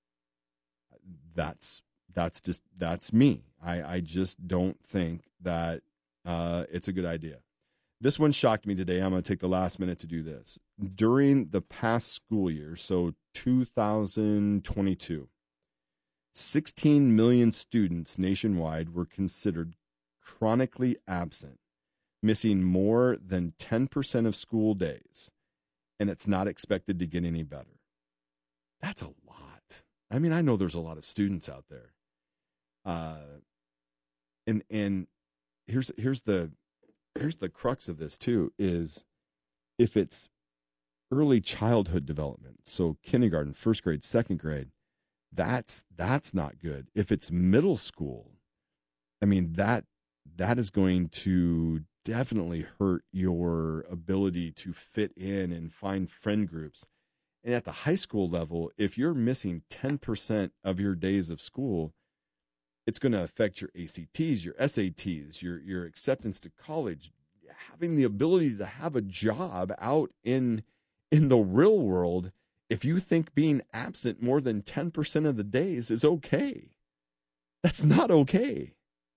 That's that's just that's me. I, I just don't think that uh, it's a good idea. This one shocked me today. I'm going to take the last minute to do this. During the past school year, so two thousand twenty-two, sixteen million students nationwide were considered chronically absent, missing more than ten percent of school days, and it's not expected to get any better. That's a lot. I mean, I know there's a lot of students out there. Uh, and and here's here's the here's the crux of this too, is if it's early childhood development, so kindergarten, first grade, second grade, that's that's not good. If it's middle school, I mean that that is going to definitely hurt your ability to fit in and find friend groups. And at the high school level, if you're missing ten percent of your days of school, it's going to affect your A C Ts, your S A Ts, your your acceptance to college, having the ability to have a job out in in the real world. If you think being absent more than ten percent of the days is okay, that's not okay.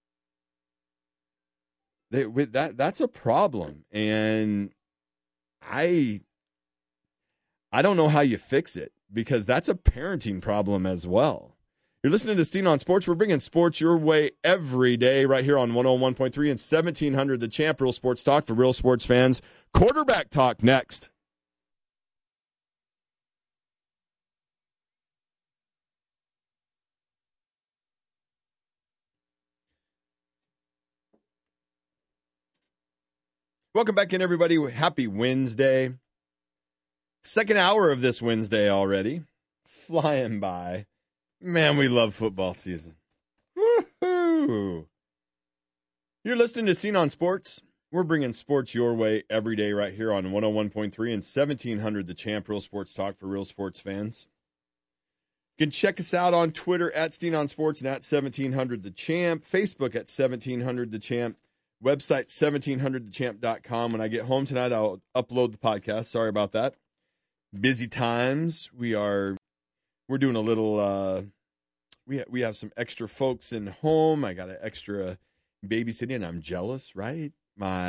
They, that that's a problem, and I I don't know how you fix it, because that's a parenting problem as well. You're listening to Steen on Sports. We're bringing sports your way every day right here on one oh one point three and seventeen hundred The Champ. Real sports talk for real sports fans. Quarterback talk next. Welcome back in, everybody. Happy Wednesday. Second hour of this Wednesday already. Flying by. Man, we love football season. Woo-hoo. You're listening to Steen on Sports. We're bringing sports your way every day right here on one oh one point three and seventeen hundred The Champ. Real sports talk for real sports fans. You can check us out on Twitter at Steen on Sports and at seventeen hundred The Champ. Facebook at seventeen hundred The Champ. Website seventeen hundred the champ dot com. When I get home tonight, I'll upload the podcast. Sorry about that. Busy times. We are we're doing a little uh we ha- we have some extra folks in home. I got an extra babysitting. I'm jealous, right?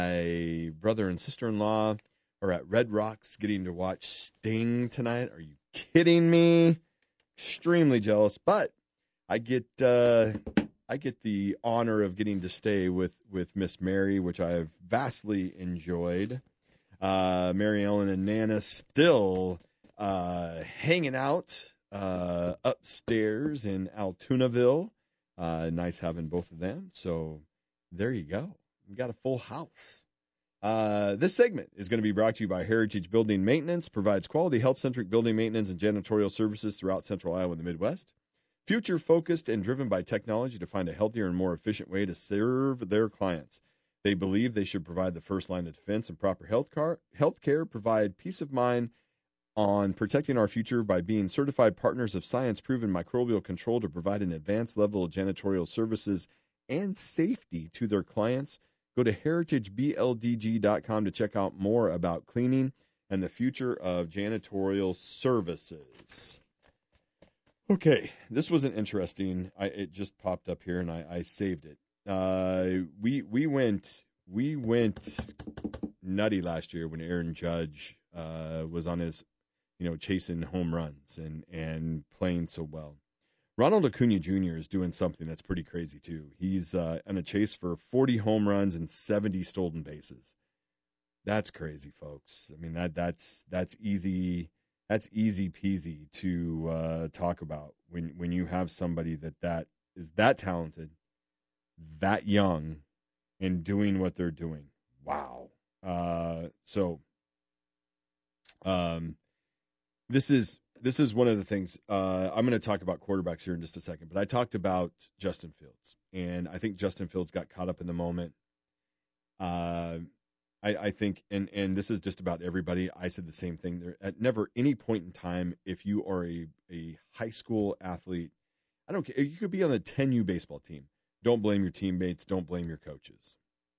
My brother and sister-in-law are at Red Rocks getting to watch Sting tonight. Are you kidding me? Extremely jealous, but I get uh, I get the honor of getting to stay with with Miss Mary, which I've vastly enjoyed. Uh, Mary Ellen and Nana still uh, hanging out uh, upstairs in Altoonaville. Uh, nice having both of them. So there you go. We got a full house. Uh, this segment is going to be brought to you by Heritage Building Maintenance. Provides quality health-centric building maintenance and janitorial services throughout Central Iowa and the Midwest. Future-focused and driven by technology to find a healthier and more efficient way to serve their clients. They believe they should provide the first line of defense and proper health care, provide peace of mind on protecting our future by being certified partners of science-proven microbial control to provide an advanced level of janitorial services and safety to their clients. Go to heritage b l d g dot com to check out more about cleaning and the future of janitorial services. Okay, this wasn't interesting. I, it just popped up here, and I, I saved it. Uh, we we went we went nutty last year when Aaron Judge uh, was on his, you know, chasing home runs and and playing so well. Ronald Acuna Junior is doing something that's pretty crazy too. He's uh, on a chase for forty home runs and seventy stolen bases. That's crazy, folks. I mean that that's that's easy. That's easy peasy to uh, talk about when when you have somebody that that is that talented, that young, and doing what they're doing. Wow. Uh, so, um, this is this is one of the things uh, I'm going to talk about quarterbacks here in just a second. But I talked about Justin Fields, and I think Justin Fields got caught up in the moment. Uh, I, I think, and and this is just about everybody. I said the same thing. There at never any point in time, if you are a a high school athlete, I don't care. You could be on the ten U baseball team. Don't blame your teammates. Don't blame your coaches.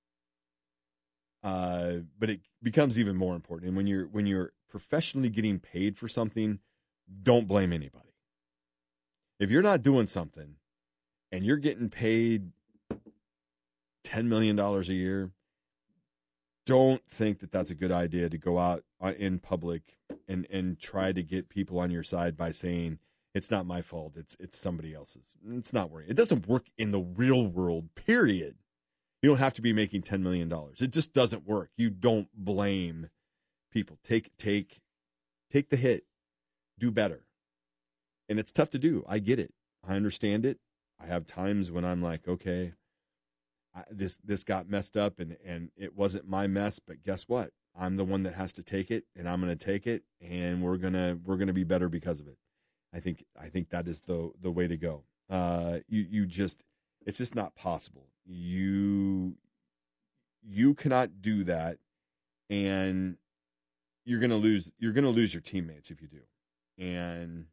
Uh, but it becomes even more important. And when you're when you're professionally getting paid for something, don't blame anybody. If you're not doing something and you're getting paid ten million dollars a year, don't think that that's a good idea to go out in public and, and try to get people on your side by saying, it's not my fault, it's it's somebody else's. It's not working. It doesn't work in the real world, period. You don't have to be making ten million dollars. It just doesn't work. You don't blame people. Take take take the hit. Do better. And it's tough to do. I get it. I understand it. I have times when I'm like, okay, I, this this got messed up and, and it wasn't my mess, but guess what? I'm the one that has to take it, and I'm going to take it, and we're gonna we're gonna be better because of it. I think I think that is the the way to go. Uh, you you just it's just not possible. You you cannot do that, and you're gonna lose you're gonna lose your teammates if you do. And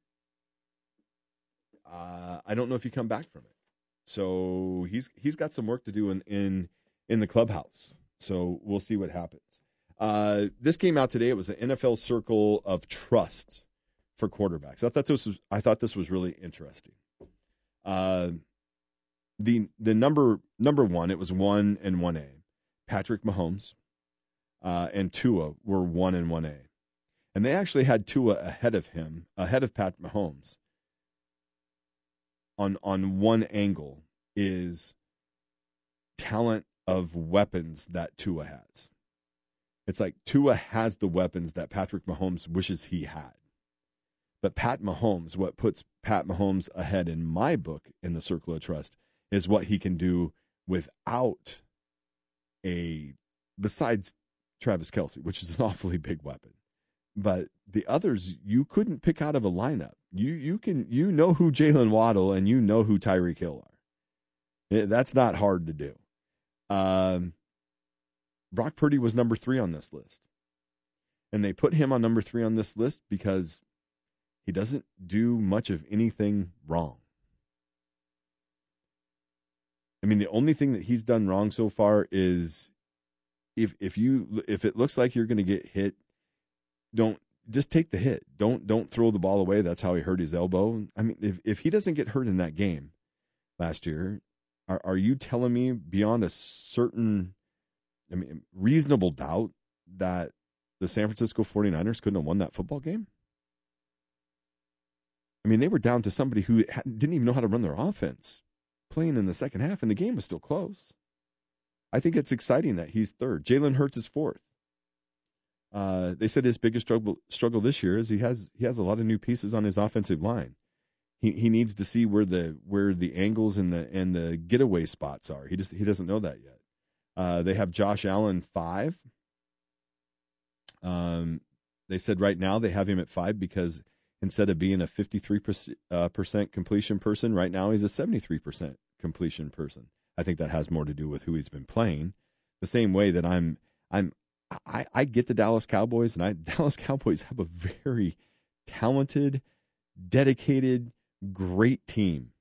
uh, I don't know if you come back from it. So he's he's got some work to do in in, in the clubhouse. So we'll see what happens. Uh, this came out today. It was the N F L Circle of Trust for quarterbacks. I thought this was I thought this was really interesting. Uh, the the number number one, it was one and one A. Patrick Mahomes uh, and Tua were one and one A, and they actually had Tua ahead of him, ahead of Pat Mahomes. On on one angle is talent of weapons that Tua has. It's like Tua has the weapons that Patrick Mahomes wishes he had. But Pat Mahomes, what puts Pat Mahomes ahead in my book in the Circle of Trust is what he can do without a, besides Travis Kelce, which is an awfully big weapon. But the others, you couldn't pick out of a lineup. You you can you know who Jalen Waddle and you know who Tyreek Hill are. That's not hard to do. Um, Brock Purdy was number three on this list. And they put him on number three on this list because he doesn't do much of anything wrong. I mean, the only thing that he's done wrong so far is if if you if it looks like you're going to get hit, don't just take the hit. Don't don't throw the ball away. That's how he hurt his elbow. I mean, if if he doesn't get hurt in that game last year, are are you telling me beyond a certain, I mean, reasonable doubt that the San Francisco forty-niners couldn't have won that football game? I mean, they were down to somebody who didn't even know how to run their offense playing in the second half, and the game was still close. I think it's exciting that he's third. Jalen Hurts is fourth. Uh, they said his biggest struggle struggle this year is he has he has a lot of new pieces on his offensive line. He he needs to see where the where the angles and the and the getaway spots are. He just he doesn't know that yet. Uh, they have Josh Allen five. Um, they said right now they have him at five because instead of being a fifty-three percent, uh, percent completion person, right now he's a seventy-three percent completion person. I think that has more to do with who he's been playing. The same way that I'm, I'm, I, I get the Dallas Cowboys, and I Dallas Cowboys have a very talented, dedicated, great team.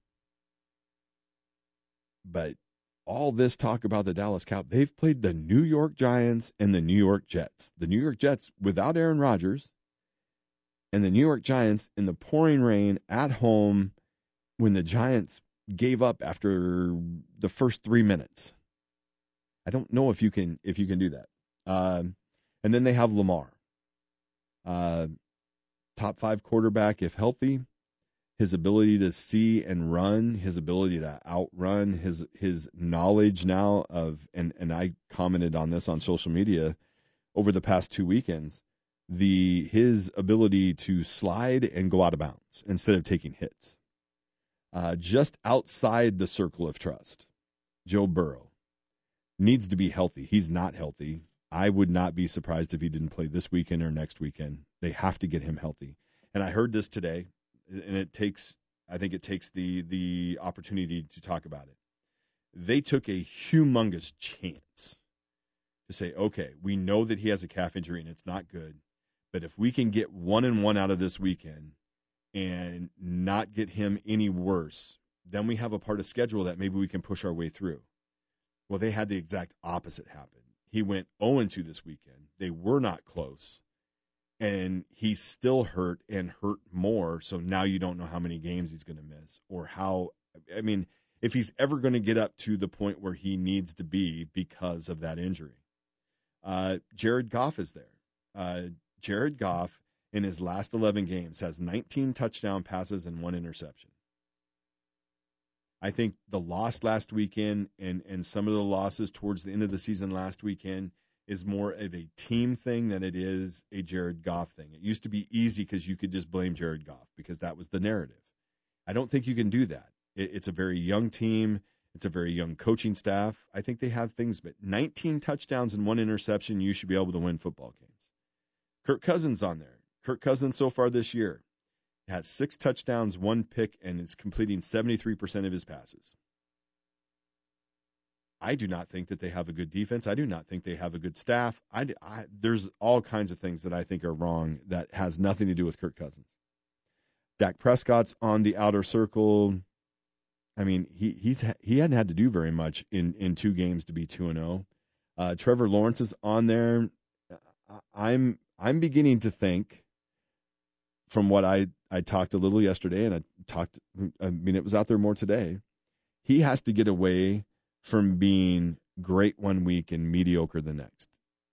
But all this talk about the Dallas Cowboys, they've played the New York Giants and the New York Jets. The New York Jets without Aaron Rodgers, and the New York Giants in the pouring rain at home when the Giants gave up after the first three minutes. I don't know if you can if you can do that. Um, and then they have Lamar, uh, top five quarterback if healthy. His ability to see and run, his ability to outrun, his his knowledge now of and and I commented on this on social media over the past two weekends. The his ability to slide and go out of bounds instead of taking hits. Uh, just outside the circle of trust, Joe Burrow needs to be healthy. He's not healthy. I would not be surprised if he didn't play this weekend or next weekend. They have to get him healthy. And I heard this today, and it takes, I think it takes the the opportunity to talk about it. They took a humongous chance to say, okay, we know that he has a calf injury and it's not good, but if we can get one and one out of this weekend and not get him any worse, then we have a part of schedule that maybe we can push our way through. Well, they had the exact opposite happen. He went oh and two this weekend. They were not close. And he's still hurt and hurt more. So now you don't know how many games he's going to miss or how, I mean, if he's ever going to get up to the point where he needs to be because of that injury. Uh, Jared Goff is there. Uh, Jared Goff, in his last eleven games, has nineteen touchdown passes and one interception. I think the loss last weekend and, and some of the losses towards the end of the season last weekend is more of a team thing than it is a Jared Goff thing. It used to be easy because you could just blame Jared Goff because that was the narrative. I don't think you can do that. It, it's a very young team. It's a very young coaching staff. I think they have things, but nineteen touchdowns and one interception, you should be able to win football games. Kirk Cousins on there. Kirk Cousins so far this year has six touchdowns, one pick, and is completing seventy-three percent of his passes. I do not think that they have a good defense. I do not think they have a good staff. I, I, there's all kinds of things that I think are wrong that has nothing to do with Kirk Cousins. Dak Prescott's on the outer circle. I mean, he he's he hadn't had to do very much in, in two games to be two and oh. Uh, Trevor Lawrence is on there. I'm I'm beginning to think, from what I, I talked a little yesterday, and I talked, I mean, it was out there more today, he has to get away from being great one week and mediocre the next.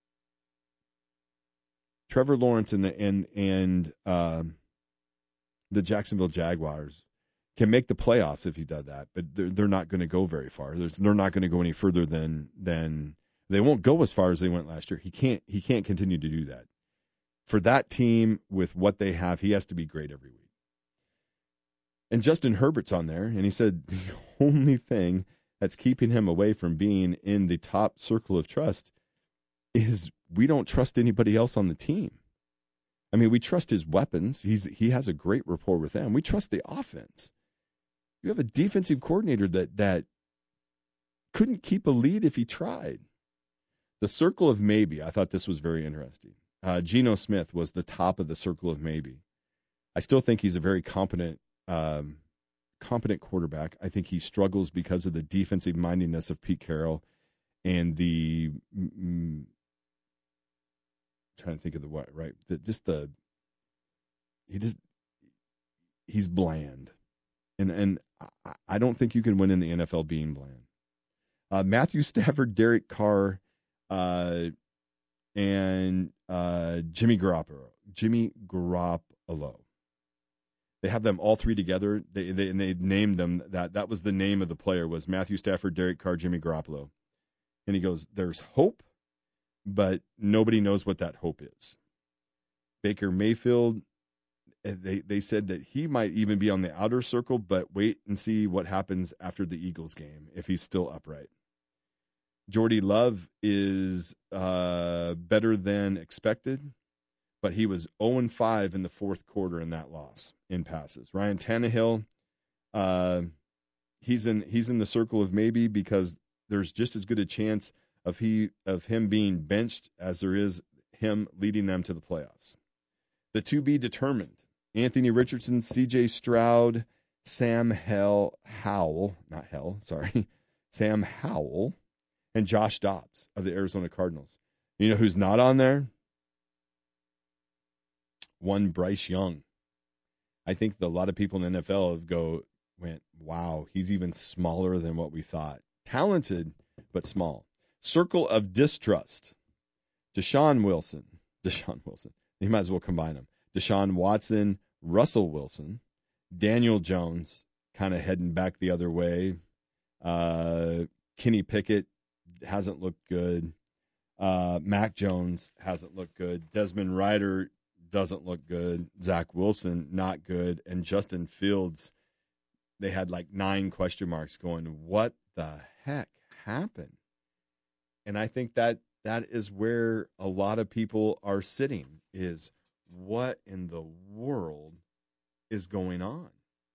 Trevor Lawrence and the and and uh, the Jacksonville Jaguars can make the playoffs if he does that, but they're they're not going to go very far. There's, they're not going to go any further than than they won't go as far as they went last year. He can't he can't continue to do that. For that team with what they have, he has to be great every week. And Justin Herbert's on there, and he said the only thing that's keeping him away from being in the top circle of trust is we don't trust anybody else on the team. I mean, we trust his weapons. He's he has a great rapport with them. We trust the offense. You have a defensive coordinator that that couldn't keep a lead if he tried. The circle of maybe, I thought this was very interesting. Uh, Geno Smith was the top of the circle of maybe. I still think he's a very competent um, competent quarterback. I think he struggles because of the defensive mindedness of Pete Carroll and the mm, trying to think of the what right the, just the he just he's bland, and and I, I don't think you can win in the N F L being bland. Uh, Matthew Stafford, Derek Carr, uh, and uh, Jimmy Garoppolo. Jimmy Garoppolo. They have them all three together. They, they and they named them that. That was the name of the player was Matthew Stafford, Derek Carr, Jimmy Garoppolo. And he goes, there's hope, but nobody knows what that hope is. Baker Mayfield, they, they said that he might even be on the outer circle, but wait and see what happens after the Eagles game if he's still upright. Jordy Love is uh, better than expected, but he was oh and five in the fourth quarter in that loss in passes. Ryan Tannehill, uh, he's in he's in the circle of maybe because there's just as good a chance of he of him being benched as there is him leading them to the playoffs. The to be determined: Anthony Richardson, C J Stroud, Sam Hell Howell, not Hell, sorry, Sam Howell, and Josh Dobbs of the Arizona Cardinals. You know who's not on there? One Bryce Young. I think the, a lot of people in the N F L have go went, wow, he's even smaller than what we thought. Talented, but small. Circle of distrust. Deshaun Wilson. Deshaun Wilson. You might as well combine them. Deshaun Watson, Russell Wilson, Daniel Jones, kind of heading back the other way. Uh, Kenny Pickett hasn't looked good. Uh, Mac Jones hasn't looked good. Desmond Ridder doesn't look good. Zach Wilson, not good. And Justin Fields, they had like nine question marks going, what the heck happened? And I think that that is where a lot of people are sitting is, what in the world is going on?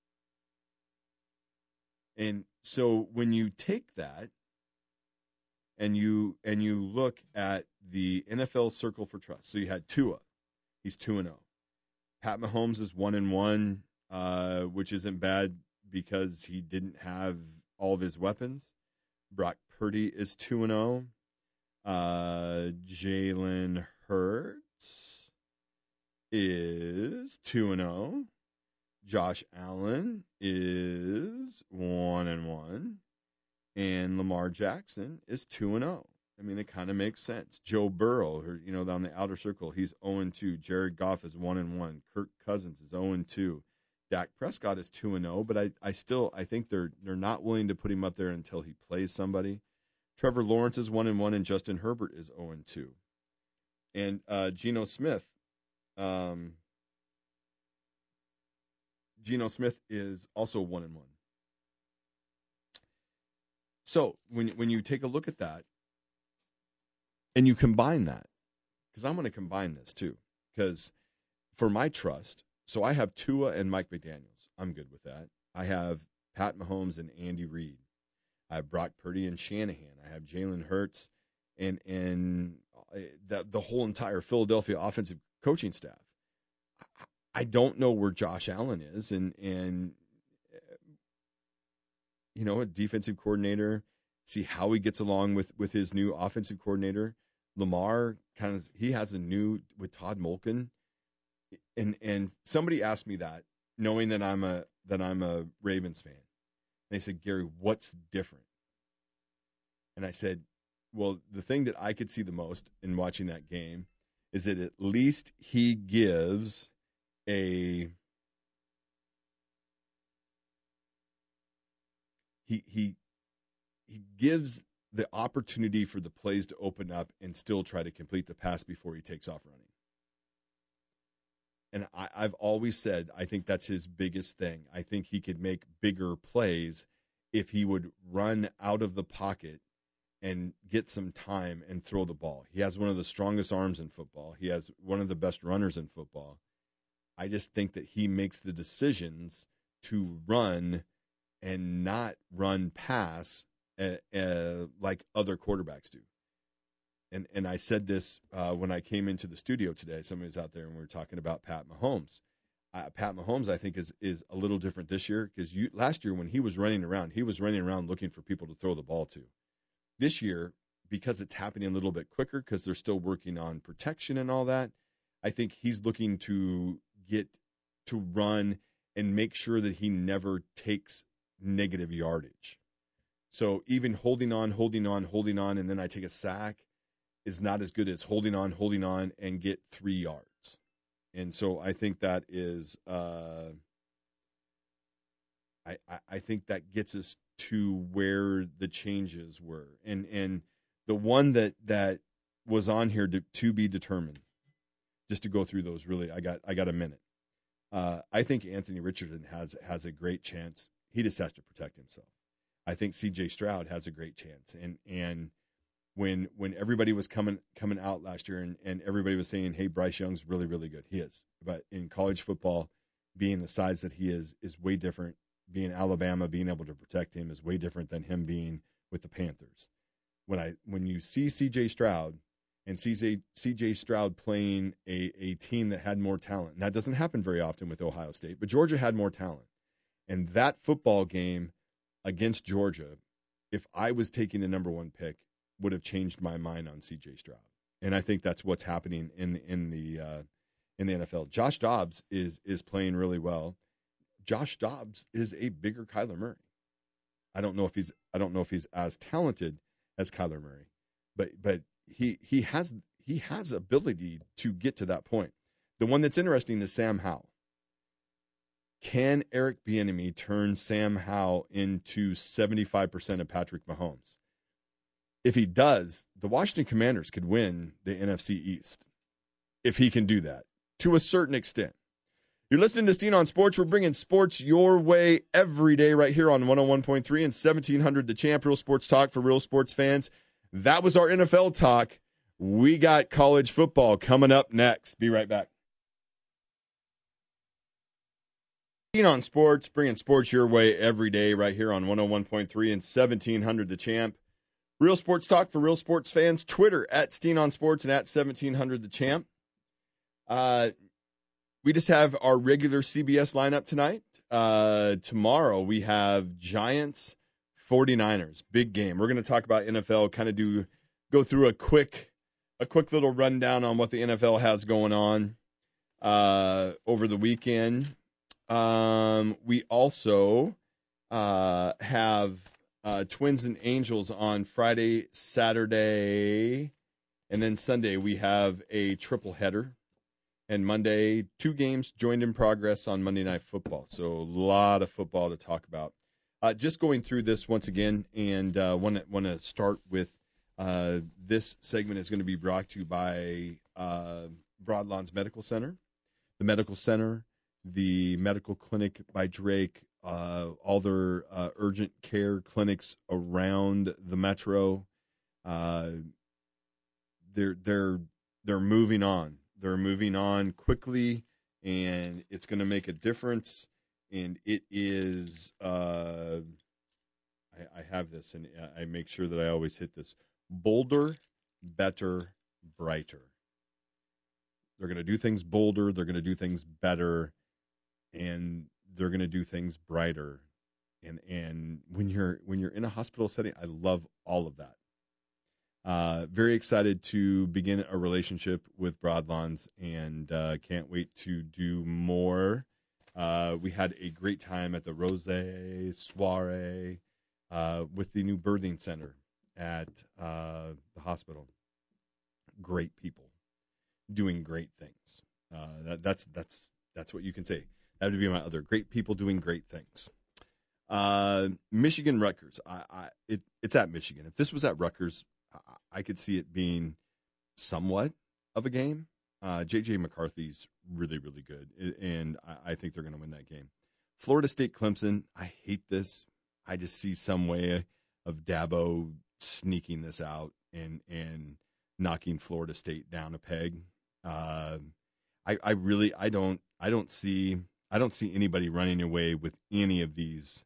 And so when you take that and you and you look at the N F L Circle for Trust, so you had Tua, he's two and zero. Pat Mahomes is one and one, uh, which isn't bad because he didn't have all of his weapons. Brock Purdy is two and zero. Uh, Jalen Hurts is two and zero. Josh Allen is one and one, and Lamar Jackson is two and zero. I mean, it kind of makes sense. Joe Burrow, you know, down the outer circle, he's zero and two. Jared Goff is one and one. Kirk Cousins is zero and two. Dak Prescott is two and zero, but I, I still I think they're they're not willing to put him up there until he plays somebody. Trevor Lawrence is one and one, and Justin Herbert is zero and two. And uh, Geno Smith, um, Geno Smith is also one and one. So when when you take a look at that, and you combine that, because I'm going to combine this too, because for my trust, so I have Tua and Mike McDaniels. I'm good with that. I have Pat Mahomes and Andy Reid. I have Brock Purdy and Shanahan. I have Jalen Hurts and and the, the whole entire Philadelphia offensive coaching staff. I don't know where Josh Allen is, and and you know, a defensive coordinator. See how he gets along with, with his new offensive coordinator. Lamar kind of he has a new with Todd Monken, and and somebody asked me that, knowing that I'm a that I'm a Ravens fan. And they said, Gary, what's different? And I said, well, the thing that I could see the most in watching that game is that at least he gives a he he he gives the opportunity for the plays to open up and still try to complete the pass before he takes off running. And I, I've always said I think that's his biggest thing. I think he could make bigger plays if he would run out of the pocket and get some time and throw the ball. He has one of the strongest arms in football. He has one of the best runners in football. I just think that he makes the decisions to run and not run pass uh, uh, like other quarterbacks do. And and I said this uh, when I came into the studio today. Somebody was out there and we were talking about Pat Mahomes. Uh, Pat Mahomes, I think, is is a little different this year because you last year when he was running around, he was running around looking for people to throw the ball to. This year, because it's happening a little bit quicker because they're still working on protection and all that, I think he's looking to get to run and make sure that he never takes negative yardage. So even holding on, holding on, holding on, and then I take a sack is not as good as holding on, holding on, and get three yards. And so I think that is uh, I, I, I think that gets us to where the changes were. And and the one that that was on here to, to be determined, just to go through those really, I got I got a minute. Uh, I think Anthony Richardson has has a great chance. He just has to protect himself. I think C J Stroud has a great chance. And and when when everybody was coming coming out last year and, and everybody was saying, hey, Bryce Young's really, really good. He is. But in college football, being the size that he is is way different. Being Alabama, being able to protect him is way different than him being with the Panthers. When I when you see C J Stroud and C J C J Stroud playing a, a team that had more talent, and that doesn't happen very often with Ohio State, but Georgia had more talent. And that football game against Georgia, if I was taking the number one pick, would have changed my mind on C J Stroud. And I think that's what's happening in in the uh, in the N F L. Josh Dobbs is is playing really well. Josh Dobbs is a bigger Kyler Murray. I don't know if he's I don't know if he's as talented as Kyler Murray, but but he he has he has ability to get to that point. The one that's interesting is Sam Howell. Can Eric Bieniemy turn Sam Howell into seventy-five percent of Patrick Mahomes? If he does, the Washington Commanders could win the N F C East. If he can do that, to a certain extent. You're listening to Steen on Sports. We're bringing sports your way every day right here on one oh one point three and seventeen hundred The Champ, real sports talk for real sports fans. That was our N F L talk. We got college football coming up next. Be right back. Steen on Sports, bringing sports your way every day right here on one oh one point three and seventeen hundred The Champ. Real sports talk for real sports fans. Twitter at Steen on Sports and at seventeen hundred The Champ. Uh, We just have our regular C B S lineup tonight. Uh, tomorrow we have Giants, forty-niners, big game. We're going to talk about N F L, kind of do go through a quick, a quick little rundown on what the N F L has going on uh, over the weekend. Um, we also uh, have uh, Twins and Angels on Friday, Saturday, and then Sunday we have a triple header. And Monday, two games joined in progress on Monday Night Football. So a lot of football to talk about. Uh, just going through this once again, and uh, want to want to start with uh, this segment is going to be brought to you by uh, Broadlawns Medical Center, the Medical Center, the Medical Clinic by Drake, uh, all their uh, urgent care clinics around the metro. Uh, they're they're they're moving on. They're moving on quickly, and it's going to make a difference. And it is, uh, I, I have this, and I make sure that I always hit this. Bolder, better, brighter. They're going to do things bolder. They're going to do things better, and they're going to do things brighter. And and when you're when you're in a hospital setting, I love all of that. Uh, very excited to begin a relationship with Broadlawns, and uh, can't wait to do more. Uh, we had a great time at the Rose Soiree uh, with the new birthing center at uh, the hospital. Great people doing great things. Uh, that, that's that's that's what you can say. That would be my other great people doing great things. Uh, Michigan Rutgers. I, I it, it's at Michigan. If this was at Rutgers, I could see it being somewhat of a game. Uh, J J McCarthy's really, really good, and I, I think they're going to win that game. Florida State Clemson, I hate this. I just see some way of Dabo sneaking this out and and knocking Florida State down a peg. Uh, I, I really, I don't, I don't see, I don't see anybody running away with any of these.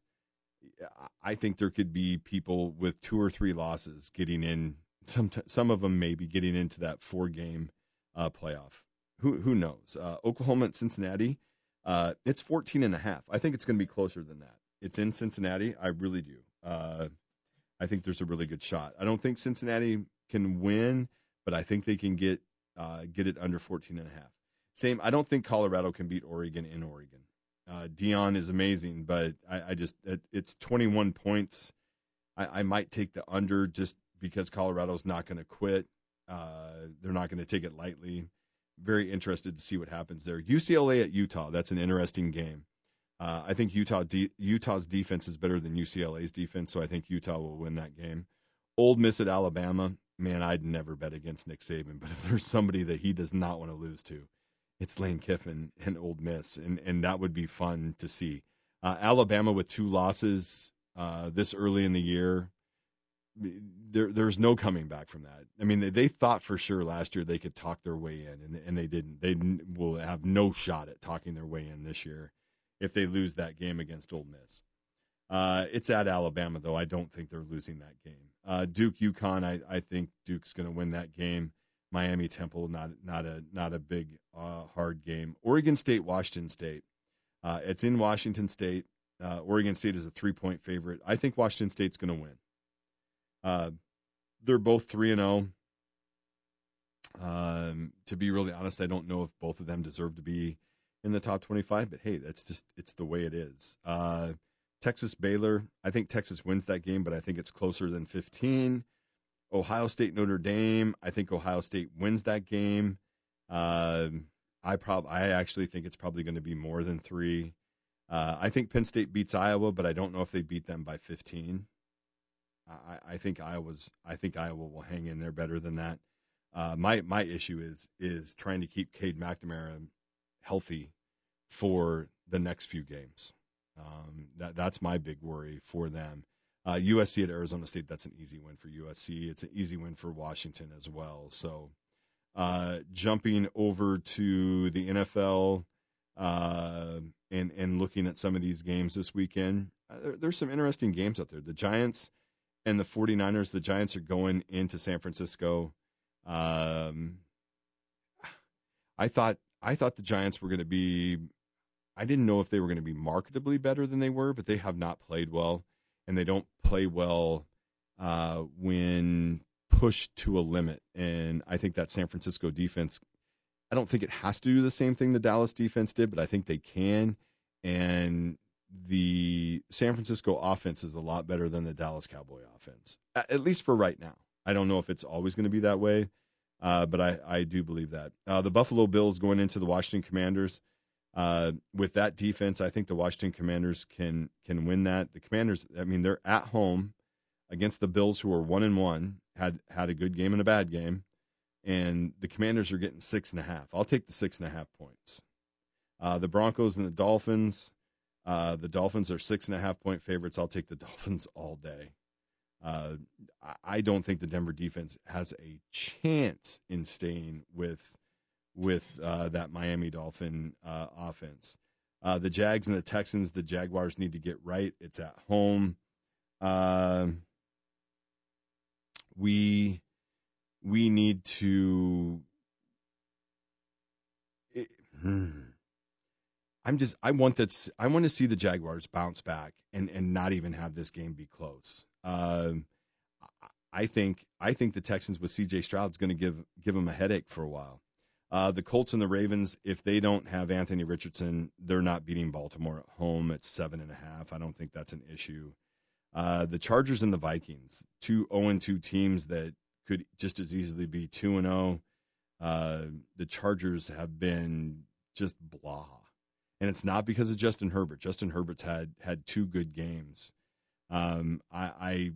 I think there could be people with two or three losses getting in. Some some of them maybe getting into that four game uh, playoff. Who who knows? Uh, Oklahoma at Cincinnati. Uh, it's fourteen and a half. I think it's going to be closer than that. It's in Cincinnati. I really do. Uh, I think there's a really good shot. I don't think Cincinnati can win, but I think they can get uh, get it under fourteen and a half. Same. I don't think Colorado can beat Oregon in Oregon. Uh, Dion is amazing, but I, I just it, it's twenty-one points. I, I might take the under just because Colorado's not going to quit. Uh, they're not going to take it lightly. Very interested to see what happens there. U C L A at Utah. That's an interesting game. Uh, I think Utah de- Utah's defense is better than U C L A's defense, so I think Utah will win that game. Ole Miss at Alabama, man, I'd never bet against Nick Saban, but if there's somebody that he does not want to lose to, it's Lane Kiffin and Ole Miss, and, and that would be fun to see. Uh, Alabama with two losses uh, this early in the year, there there's no coming back from that. I mean, they, they thought for sure last year they could talk their way in, and, and they didn't. They will have no shot at talking their way in this year if they lose that game against Ole Miss. Uh, it's at Alabama, though. I don't think they're losing that game. Uh, Duke, UConn, I, I think Duke's going to win that game. Miami, Temple, not not a not a big uh, hard game. Oregon State, Washington State. Uh, it's in Washington State. Uh, Oregon State is a three-point favorite. I think Washington State's going to win. Uh, they're both three and zero. Um, to be really honest, I don't know if both of them deserve to be in the top twenty-five, but hey, that's just it's the way it is. Uh, Texas Baylor, I think Texas wins that game, but I think it's closer than fifteen. Ohio State Notre Dame, I think Ohio State wins that game. Uh, I prob I actually think it's probably going to be more than three. Uh, I think Penn State beats Iowa, but I don't know if they beat them by fifteen. I, I think Iowa's I think Iowa will hang in there better than that. Uh, my my issue is is trying to keep Cade McNamara healthy for the next few games. Um, that that's my big worry for them. Uh, U S C at Arizona State, that's an easy win for U S C. It's an easy win for Washington as well. So uh, jumping over to the N F L uh, and, and looking at some of these games this weekend, uh, there, there's some interesting games out there. The Giants and the 49ers, the Giants are going into San Francisco. Um, I thought I thought the Giants were going to be I didn't know if they were going to be marketably better than they were, but they have not played well, and they don't play well uh, when pushed to a limit. And I think that San Francisco defense, I don't think it has to do the same thing the Dallas defense did, but I think they can. And the San Francisco offense is a lot better than the Dallas Cowboy offense, at least for right now. I don't know if it's always going to be that way, uh, but I, I do believe that. Uh, the Buffalo Bills going into the Washington Commanders. Uh, with that defense, I think the Washington Commanders can can win that. The Commanders, I mean, they're at home against the Bills, who are one and one, had had a good game and a bad game, and the Commanders are getting six and a half. I'll take the six and a half points. Uh, the Broncos and the Dolphins, uh, the Dolphins are six and a half point favorites. I'll take the Dolphins all day. Uh, I don't think the Denver defense has a chance in staying with. with uh, that Miami Dolphin uh, offense. Uh, the Jags and the Texans, the Jaguars need to get right. It's at home. Uh, we we need to it, hmm. I'm just I want that I want to see the Jaguars bounce back and, and not even have this game be close. Uh, I think I think the Texans with C J Stroud is going to give give them a headache for a while. Uh, the Colts and the Ravens, if they don't have Anthony Richardson, they're not beating Baltimore at home at seven and a half. I don't think that's an issue. Uh, the Chargers and the Vikings, two oh and two teams that could just as easily be two and oh. Uh, the Chargers have been just blah. And it's not because of Justin Herbert. Justin Herbert's had had two good games. Um, I, I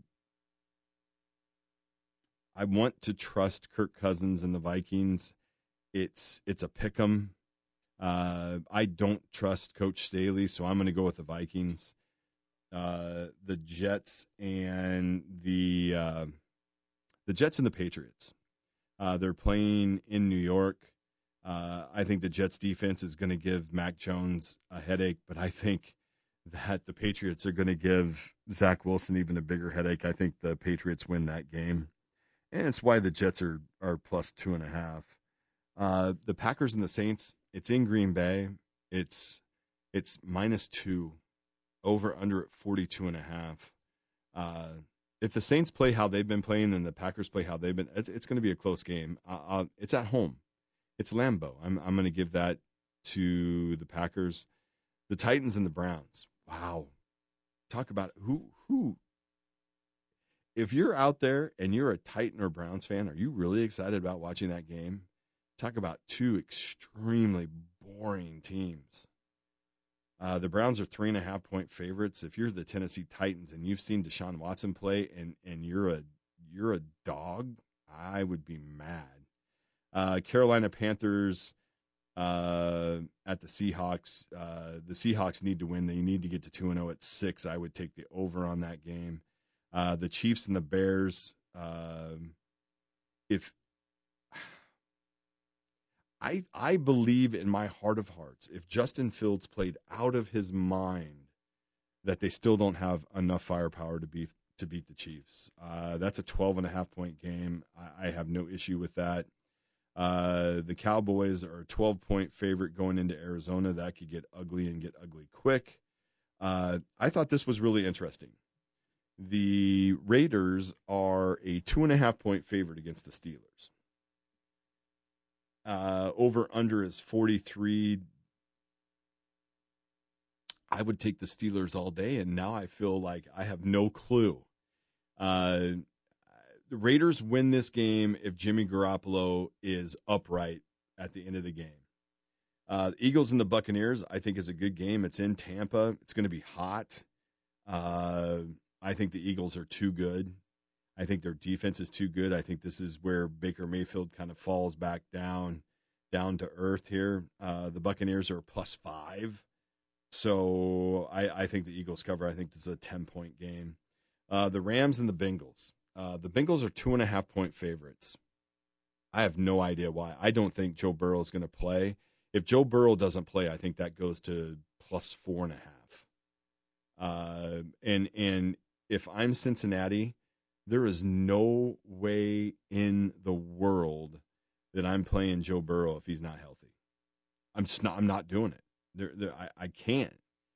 I want to trust Kirk Cousins and the Vikings. It's it's a pick 'em. Uh, I don't trust Coach Staley, so I'm going to go with the Vikings. Uh, the Jets and the uh, the Jets and the Patriots. Uh, they're playing in New York. Uh, I think the Jets defense is going to give Mac Jones a headache, but I think that the Patriots are going to give Zach Wilson even a bigger headache. I think the Patriots win that game, and it's why the Jets are are plus two and a half. Uh, the Packers and the Saints, it's in Green Bay. It's it's minus two, over under at forty-two and a half. Uh, if the Saints play how they've been playing and the Packers play how they've been, it's, it's going to be a close game. Uh, uh, it's at home. It's Lambeau. I'm I'm going to give that to the Packers. The Titans and the Browns. Wow. Talk about who who. If you're out there and you're a Titan or Browns fan, are you really excited about watching that game? Talk about two extremely boring teams. Uh, the Browns are three and a half point favorites. If you're the Tennessee Titans and you've seen Deshaun Watson play and, and you're a you're a dog, I would be mad. Uh, Carolina Panthers uh, at the Seahawks. Uh, the Seahawks need to win. They need to get to two and oh at six. I would take the over on that game. Uh, the Chiefs and the Bears. Um, if I I believe in my heart of hearts, if Justin Fields played out of his mind, that they still don't have enough firepower to beat to beat the Chiefs. Uh, that's a twelve and a half point game. I, I have no issue with that. Uh, the Cowboys are a twelve point favorite going into Arizona. That could get ugly and get ugly quick. Uh, I thought this was really interesting. The Raiders are a two and a half point favorite against the Steelers. Uh, over under is forty-three. I would take the Steelers all day, and now I feel like I have no clue. Uh, the Raiders win this game if Jimmy Garoppolo is upright at the end of the game. Uh, the Eagles and the Buccaneers, I think, is a good game. It's in Tampa. It's going to be hot. Uh, I think the Eagles are too good. I think their defense is too good. I think this is where Baker Mayfield kind of falls back down, down to earth here. Uh, the Buccaneers are plus five. So I, I think the Eagles cover. I think this is a ten-point game. Uh, the Rams and the Bengals. Uh, the Bengals are two and a half point favorites. I have no idea why. I don't think Joe Burrow is going to play. If Joe Burrow doesn't play, I think that goes to plus four and a half. Uh, and and if I'm Cincinnati, there is no way in the world that I'm playing Joe Burrow if he's not healthy. I'm just not. I'm not doing it. There, there I, I can't.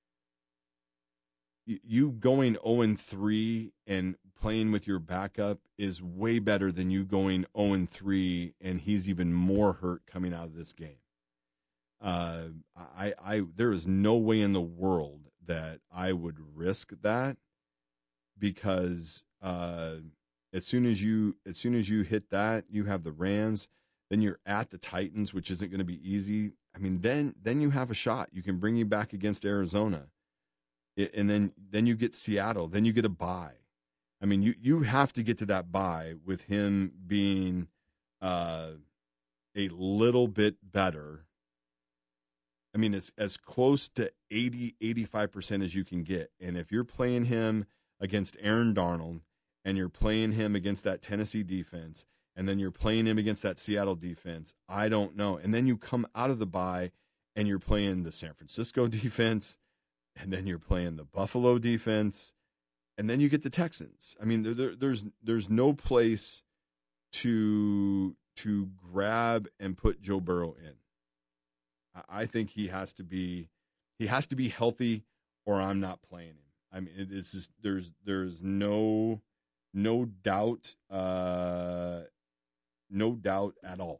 You, you going oh and three and playing with your backup is way better than you going oh and three and he's even more hurt coming out of this game. Uh, I, I, there is no way in the world that I would risk that because uh, as soon as you, as soon as you hit that, you have the Rams. Then you're at the Titans, which isn't going to be easy. I mean, then then you have a shot. You can bring you back against Arizona, it, and then then you get Seattle. Then you get a bye. I mean, you you have to get to that bye with him being uh, a little bit better. I mean, it's as close to eighty, eighty-five percent as you can get. And if you're playing him against Aaron Darnold and you're playing him against that Tennessee defense, and then you're playing him against that Seattle defense, I don't know. And then you come out of the bye and you're playing the San Francisco defense, and then you're playing the Buffalo defense, and then you get the Texans. I mean, there, there, there's there's no place to to grab and put Joe Burrow in. I think he has to be he has to be healthy, or I'm not playing him. I mean, it, it's just, there's there's no no doubt. Uh, No doubt at all.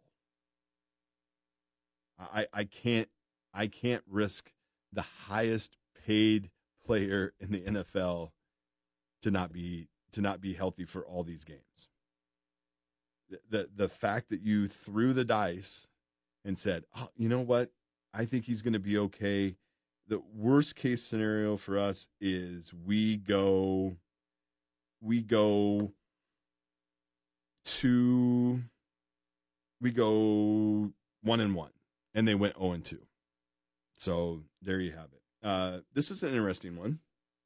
I, I can't I can't risk the highest paid player in the N F L to not be to not be healthy for all these games. The the, the fact that you threw the dice and said, oh, you know what? I think he's going to be okay. The worst case scenario for us is we go we go to We go one and one, and they went zero and two. So there you have it. Uh, this is an interesting one.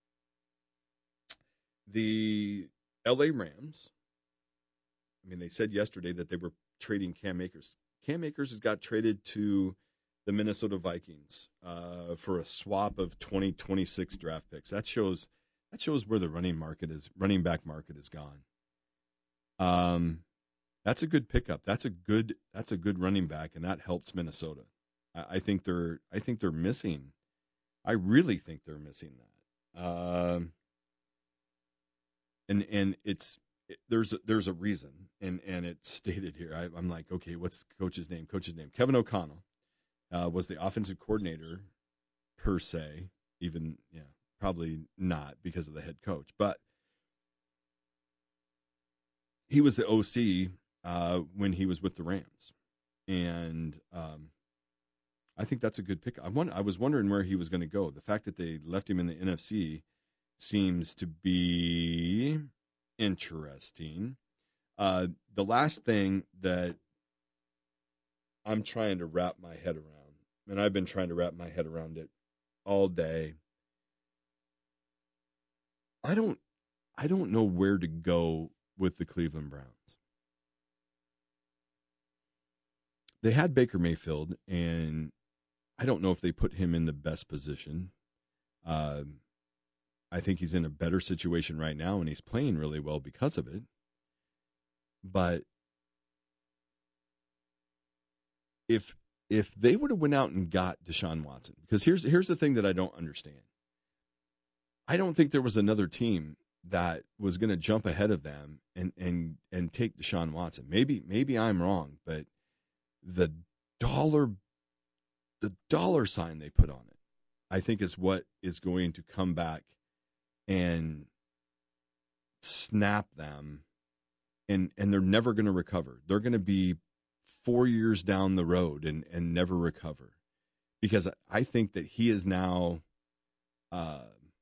The L A Rams. I mean, they said yesterday that they were trading Cam Akers. Cam Akers has got traded to the Minnesota Vikings uh, for a swap of twenty twenty-six draft picks. That shows that shows where the running market is. Running back market is gone. Um. That's a good pickup. That's a good. That's a good running back, and that helps Minnesota. I, I think they're. I think they're missing. I really think they're missing that. Um, and and it's it, there's a, there's a reason, and and it's stated here. I, I'm like, okay, what's the coach's name? Coach's name, Kevin O'Connell, uh, was the offensive coordinator per se. Even yeah, probably not because of the head coach, but he was the O C. Uh, when he was with the Rams. And um, I think that's a good pick. I won- I was wondering where he was going to go. The fact that they left him in the N F C seems to be interesting. Uh, the last thing that I'm trying to wrap my head around, and I've been trying to wrap my head around it all day. I don't I don't know where to go with the Cleveland Browns. They had Baker Mayfield, and I don't know if they put him in the best position. Uh, I think he's in a better situation right now, and he's playing really well because of it. But if if they would have went out and got Deshaun Watson, because here's here's the thing that I don't understand. I don't think there was another team that was going to jump ahead of them and and and take Deshaun Watson. Maybe maybe I'm wrong, but the dollar the dollar sign they put on it, I think, is what is going to come back and snap them, and and they're never going to recover. They're going to be four years down the road and, and never recover, because I think that he is now uh,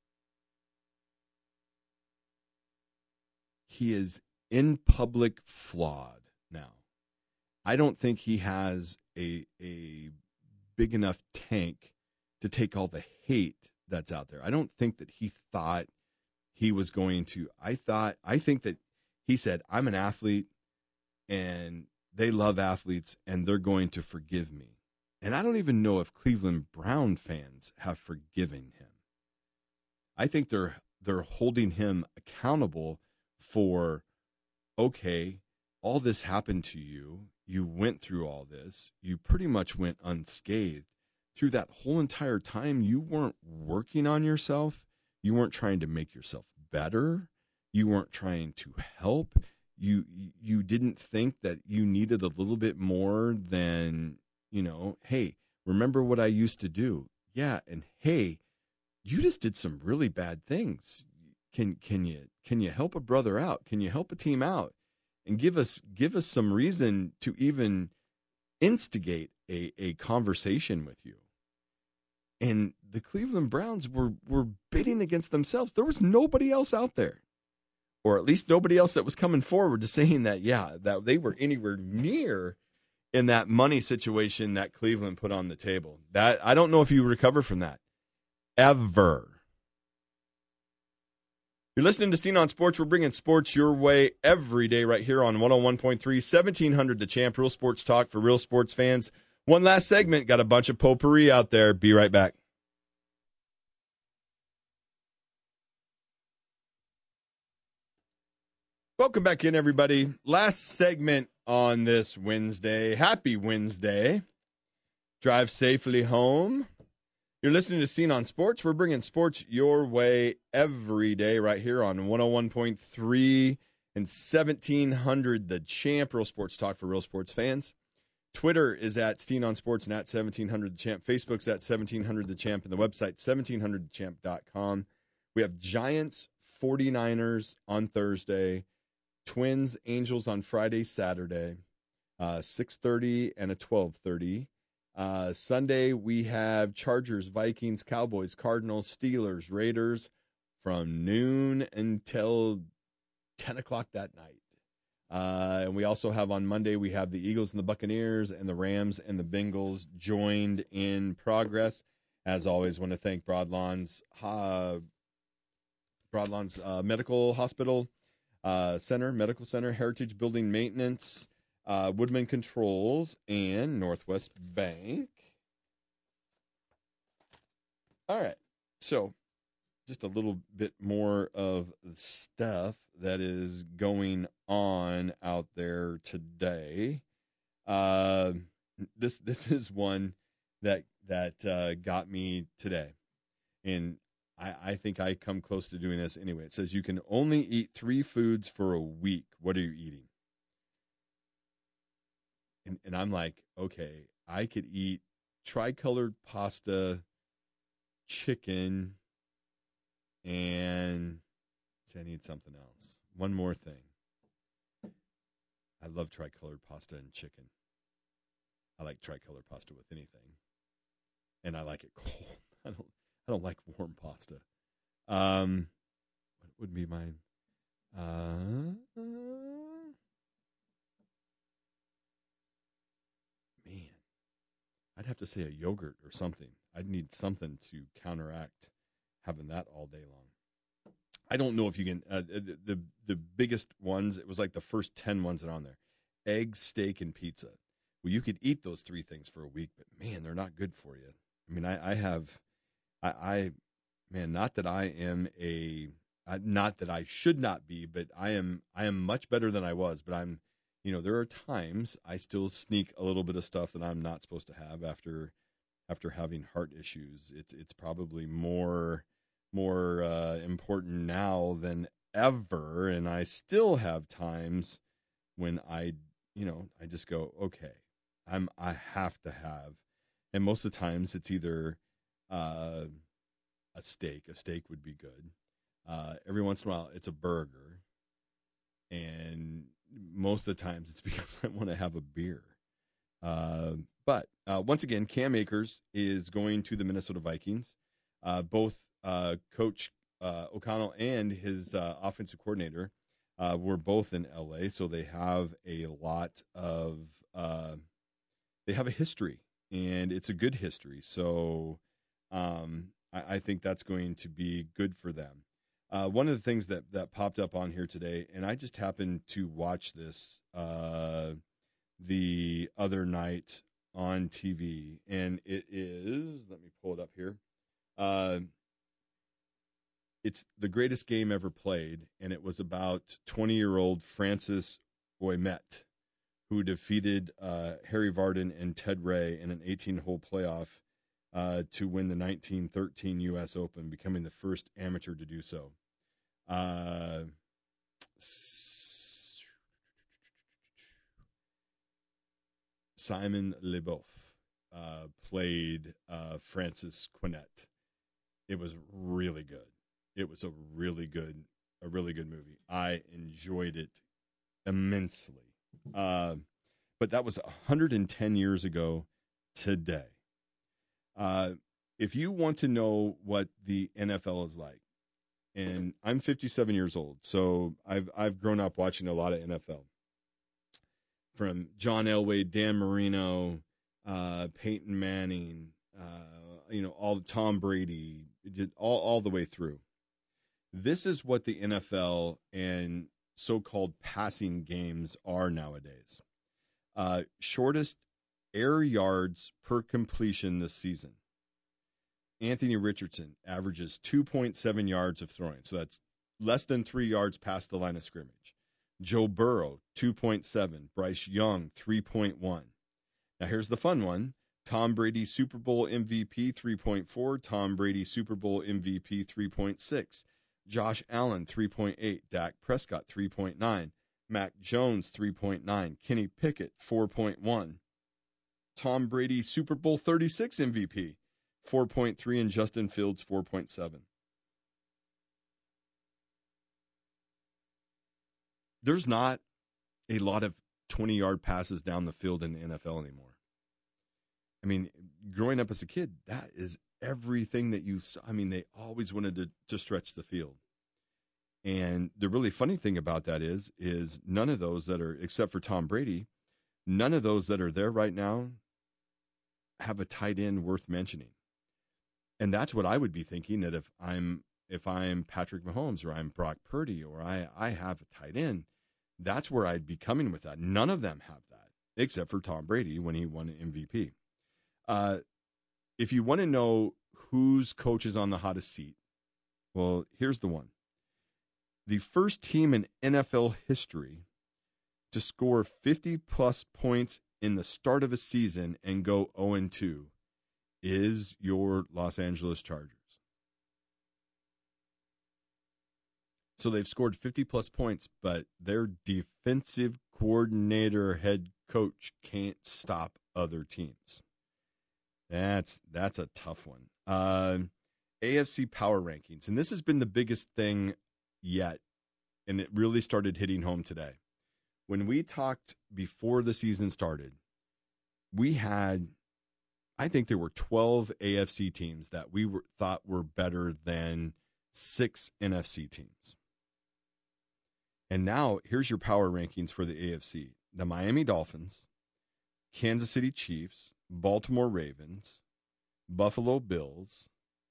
he is in public flawed now. I don't think he has a a big enough tank to take all the hate that's out there. I don't think that he thought he was going to. I thought I think that he said, I'm an athlete, and they love athletes, and they're going to forgive me. And I don't even know if Cleveland Brown fans have forgiven him. I think they're they're holding him accountable for, okay, all this happened to you. You went through all this. You pretty much went unscathed. Through that whole entire time, you weren't working on yourself. You weren't trying to make yourself better. You weren't trying to help. You you didn't think that you needed a little bit more than, you know, hey, remember what I used to do? Yeah, and hey, you just did some really bad things. Can can you can you help a brother out? Can you help a team out? And give us give us some reason to even instigate a, a conversation with you. And the Cleveland Browns were were bidding against themselves. There was nobody else out there, or at least nobody else that was coming forward to saying that, yeah, that they were anywhere near in that money situation that Cleveland put on the table. That I don't know if you recover from that ever. You're listening to Steen on Sports. We're bringing sports your way every day right here on one oh one point three, seventeen hundred The Champ, real sports talk for real sports fans. One last segment. Got a bunch of potpourri out there. Be right back. Welcome back in, everybody. Last segment on this Wednesday. Happy Wednesday. Drive safely home. You're listening to Steen on Sports. We're bringing sports your way every day right here on one oh one point three and seventeen hundred The Champ, real sports talk for real sports fans. Twitter is at Steen on Sports and at seventeen hundred The Champ. Facebook's at seventeen hundred The Champ, and the website seventeen hundred the champ dot com. We have Giants forty-niners on Thursday, Twins Angels on Friday, Saturday, uh, six thirty and a twelve thirty. Uh, Sunday, we have Chargers, Vikings, Cowboys, Cardinals, Steelers, Raiders from noon until ten o'clock that night. Uh, and we also have on Monday, we have the Eagles and the Buccaneers and the Rams and the Bengals joined in progress. As always, want to thank Broadlawns, uh, Broadlawns uh, Medical Hospital uh, Center, Medical Center, Heritage Building Maintenance, Uh, Woodman Controls, and Northwest Bank. All right, so just a little bit more of the stuff that is going on out there today. Uh, this this is one that that uh, got me today, and I, I think I come close to doing this anyway. It says you can only eat three foods for a week. What are you eating? And, and I'm like, okay, I could eat tricolored pasta, chicken, and I need something else. One more thing. I love tricolored pasta and chicken. I like tricolored pasta with anything. and I like it cold. I don't I don't like warm pasta. Um, what would be mine? Uh, man, I'd have to say a yogurt or something. I'd need something to counteract having that all day long. I don't know if you can. Uh, the, the the biggest ones, it was like the first ten ones that are on there: eggs, steak, and pizza. Well, you could eat those three things for a week, but man, they're not good for you. I mean, I, I have, I, I, man, not that I am a, uh, not that I should not be, but I am, I am much better than I was. But I'm, you know, there are times I still sneak a little bit of stuff that I'm not supposed to have after, after having heart issues. It's, it's probably more, more uh, important now than ever, and I still have times when I, you know, I just go, okay, I'm, I have to have. And most of the times it's either uh, a steak. A steak would be good. Uh, every once in a while it's a burger. And most of the times it's because I want to have a beer. Uh, but uh, once again, Cam Akers is going to the Minnesota Vikings. Uh, both uh, Coach uh, O'Connell and his uh, offensive coordinator uh, were both in L A, so they have a lot of uh, they have a history. And it's a good history, so um, I, I think that's going to be good for them. Uh, one of the things that, that popped up on here today, and I just happened to watch this uh, the other night on T V, and it is, let me pull it up here. Uh, it's the greatest game ever played, and it was about twenty-year-old Francis Ouimet, who defeated uh, Harry Vardon and Ted Ray in an eighteen-hole playoff uh, to win the nineteen thirteen U S Open, becoming the first amateur to do so. Uh, Simon Leboeuf uh, played uh, Francis Quinet. It was really good. It was a really good, a really good movie. I enjoyed it immensely. Uh, but that was one hundred ten years ago today. Uh, if you want to know what the N F L is like, and I'm fifty-seven years old, so I've I've grown up watching a lot of N F L. From John Elway, Dan Marino, uh, Peyton Manning, uh, you know, all Tom Brady, all all the way through. This is what the N F L and so-called passing games are nowadays. Uh, shortest air yards per completion this season. Anthony Richardson averages two point seven yards of throwing, so that's less than three yards past the line of scrimmage. Joe Burrow, two point seven. Bryce Young, three point one. Now here's the fun one. Tom Brady Super Bowl M V P, three point four. Tom Brady Super Bowl M V P, three point six. Josh Allen, three point eight. Dak Prescott, three point nine. Mac Jones, three point nine. Kenny Pickett, four point one. Tom Brady Super Bowl thirty-six M V P, four point three. And Justin Fields, four point seven. There's not a lot of twenty-yard passes down the field in the N F L anymore. I mean, growing up as a kid, that is everything that you saw. I mean, they always wanted to, to stretch the field. And the really funny thing about that is, is none of those that are, except for Tom Brady, none of those that are there right now have a tight end worth mentioning. And that's what I would be thinking, that if I'm if I'm Patrick Mahomes or I'm Brock Purdy or I, I have a tight end, that's where I'd be coming with that. None of them have that, except for Tom Brady when he won an M V P. Uh, if you want to know whose coach is on the hottest seat, well, here's the one. The first team in N F L history to score fifty-plus points in the start of a season and go oh and two is your Los Angeles Chargers. So they've scored fifty-plus points, but their defensive coordinator, head coach, can't stop other teams. That's that's a tough one. Uh, A F C Power Rankings, and this has been the biggest thing yet, and it really started hitting home today. When we talked before the season started, we had I think there were twelve A F C teams that we were, thought were better than six N F C teams. And now here's your power rankings for the A F C. The Miami Dolphins, Kansas City Chiefs, Baltimore Ravens, Buffalo Bills,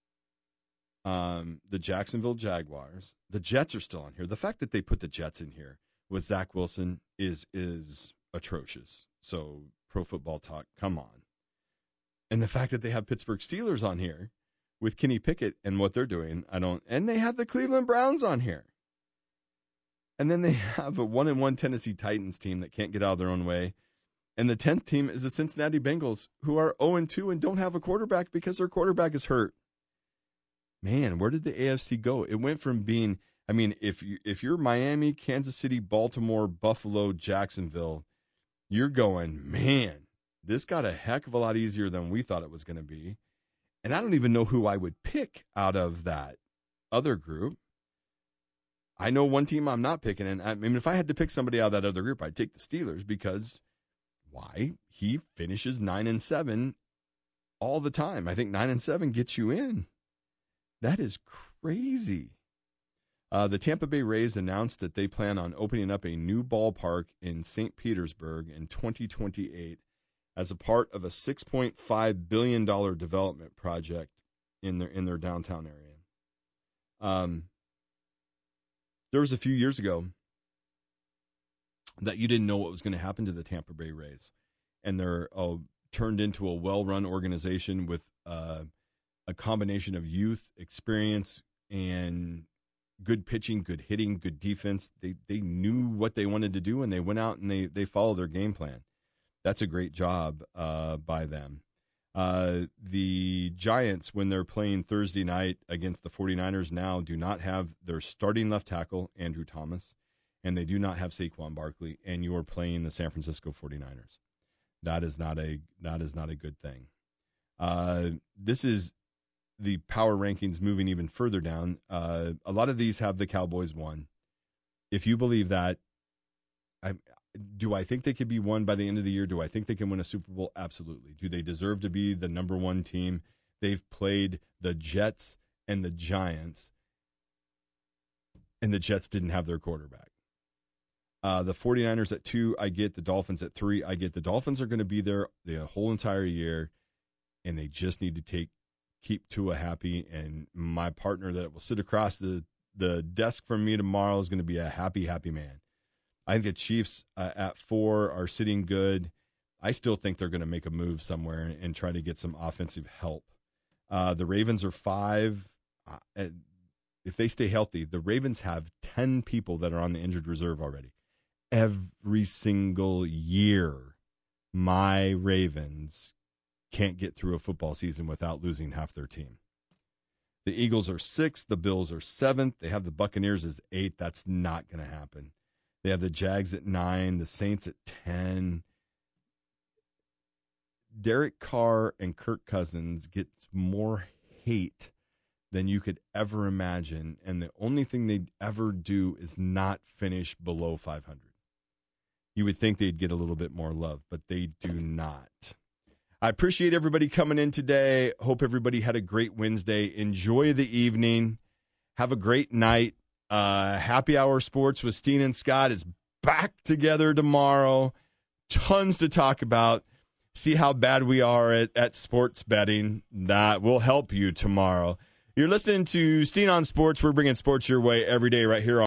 um, the Jacksonville Jaguars. The Jets are still on here. The fact that they put the Jets in here with Zach Wilson is is atrocious. So Pro Football Talk, come on. And the fact that they have Pittsburgh Steelers on here with Kenny Pickett and what they're doing, I don't. And they have the Cleveland Browns on here. And then they have a one and one Tennessee Titans team that can't get out of their own way. And the tenth team is the Cincinnati Bengals, who are oh and two and don't have a quarterback because their quarterback is hurt. Man, where did the A F C go? It went from being, I mean, if you if you're Miami, Kansas City, Baltimore, Buffalo, Jacksonville, you're going, man, this got a heck of a lot easier than we thought it was going to be. And I don't even know who I would pick out of that other group. I know one team I'm not picking, and I mean, if I had to pick somebody out of that other group, I'd take the Steelers because why? He finishes nine and seven all the time. I think nine and seven gets you in. That is crazy. Uh, the Tampa Bay Rays announced that they plan on opening up a new ballpark in Saint Petersburg in twenty twenty-eight as a part of a six point five billion dollars development project in their in their downtown area. Um, there was a few years ago that you didn't know what was going to happen to the Tampa Bay Rays, and they're uh, turned into a well-run organization with uh, a combination of youth, experience, and good pitching, good hitting, good defense. They they knew what they wanted to do, and they went out and they they followed their game plan. That's a great job uh, by them. Uh, the Giants, when they're playing Thursday night against the 49ers now, do not have their starting left tackle, Andrew Thomas, and they do not have Saquon Barkley, and you are playing the San Francisco 49ers. That is not a that is not a good thing. Uh, this is the power rankings moving even further down. Uh, a lot of these have the Cowboys won. If you believe that, I, do I think they could be won by the end of the year? Do I think they can win a Super Bowl? Absolutely. Do they deserve to be the number one team? They've played the Jets and the Giants, and the Jets didn't have their quarterback. Uh, the 49ers at two, I get. The Dolphins at three, I get. The Dolphins are going to be there the whole entire year, and they just need to take keep Tua happy. And my partner that will sit across the, the desk from me tomorrow is going to be a happy, happy man. I think the Chiefs uh, at four are sitting good. I still think they're going to make a move somewhere and, and try to get some offensive help. Uh, the Ravens are five. Uh, if they stay healthy, the Ravens have ten people that are on the injured reserve already. Every single year, my Ravens can't get through a football season without losing half their team. The Eagles are sixth. The Bills are seventh. They have the Buccaneers as eighth. That's not going to happen. They have the Jags at nine, the Saints at ten. Derek Carr and Kirk Cousins get more hate than you could ever imagine, and the only thing they'd ever do is not finish below five hundred. You would think they'd get a little bit more love, but they do not. I appreciate everybody coming in today. Hope everybody had a great Wednesday. Enjoy the evening. Have a great night. Uh, Happy Hour Sports with Steen and Scott is back together tomorrow. Tons to talk about. See how bad we are at, at sports betting. That will help you tomorrow. You're listening to Steen on Sports. We're bringing sports your way every day right here on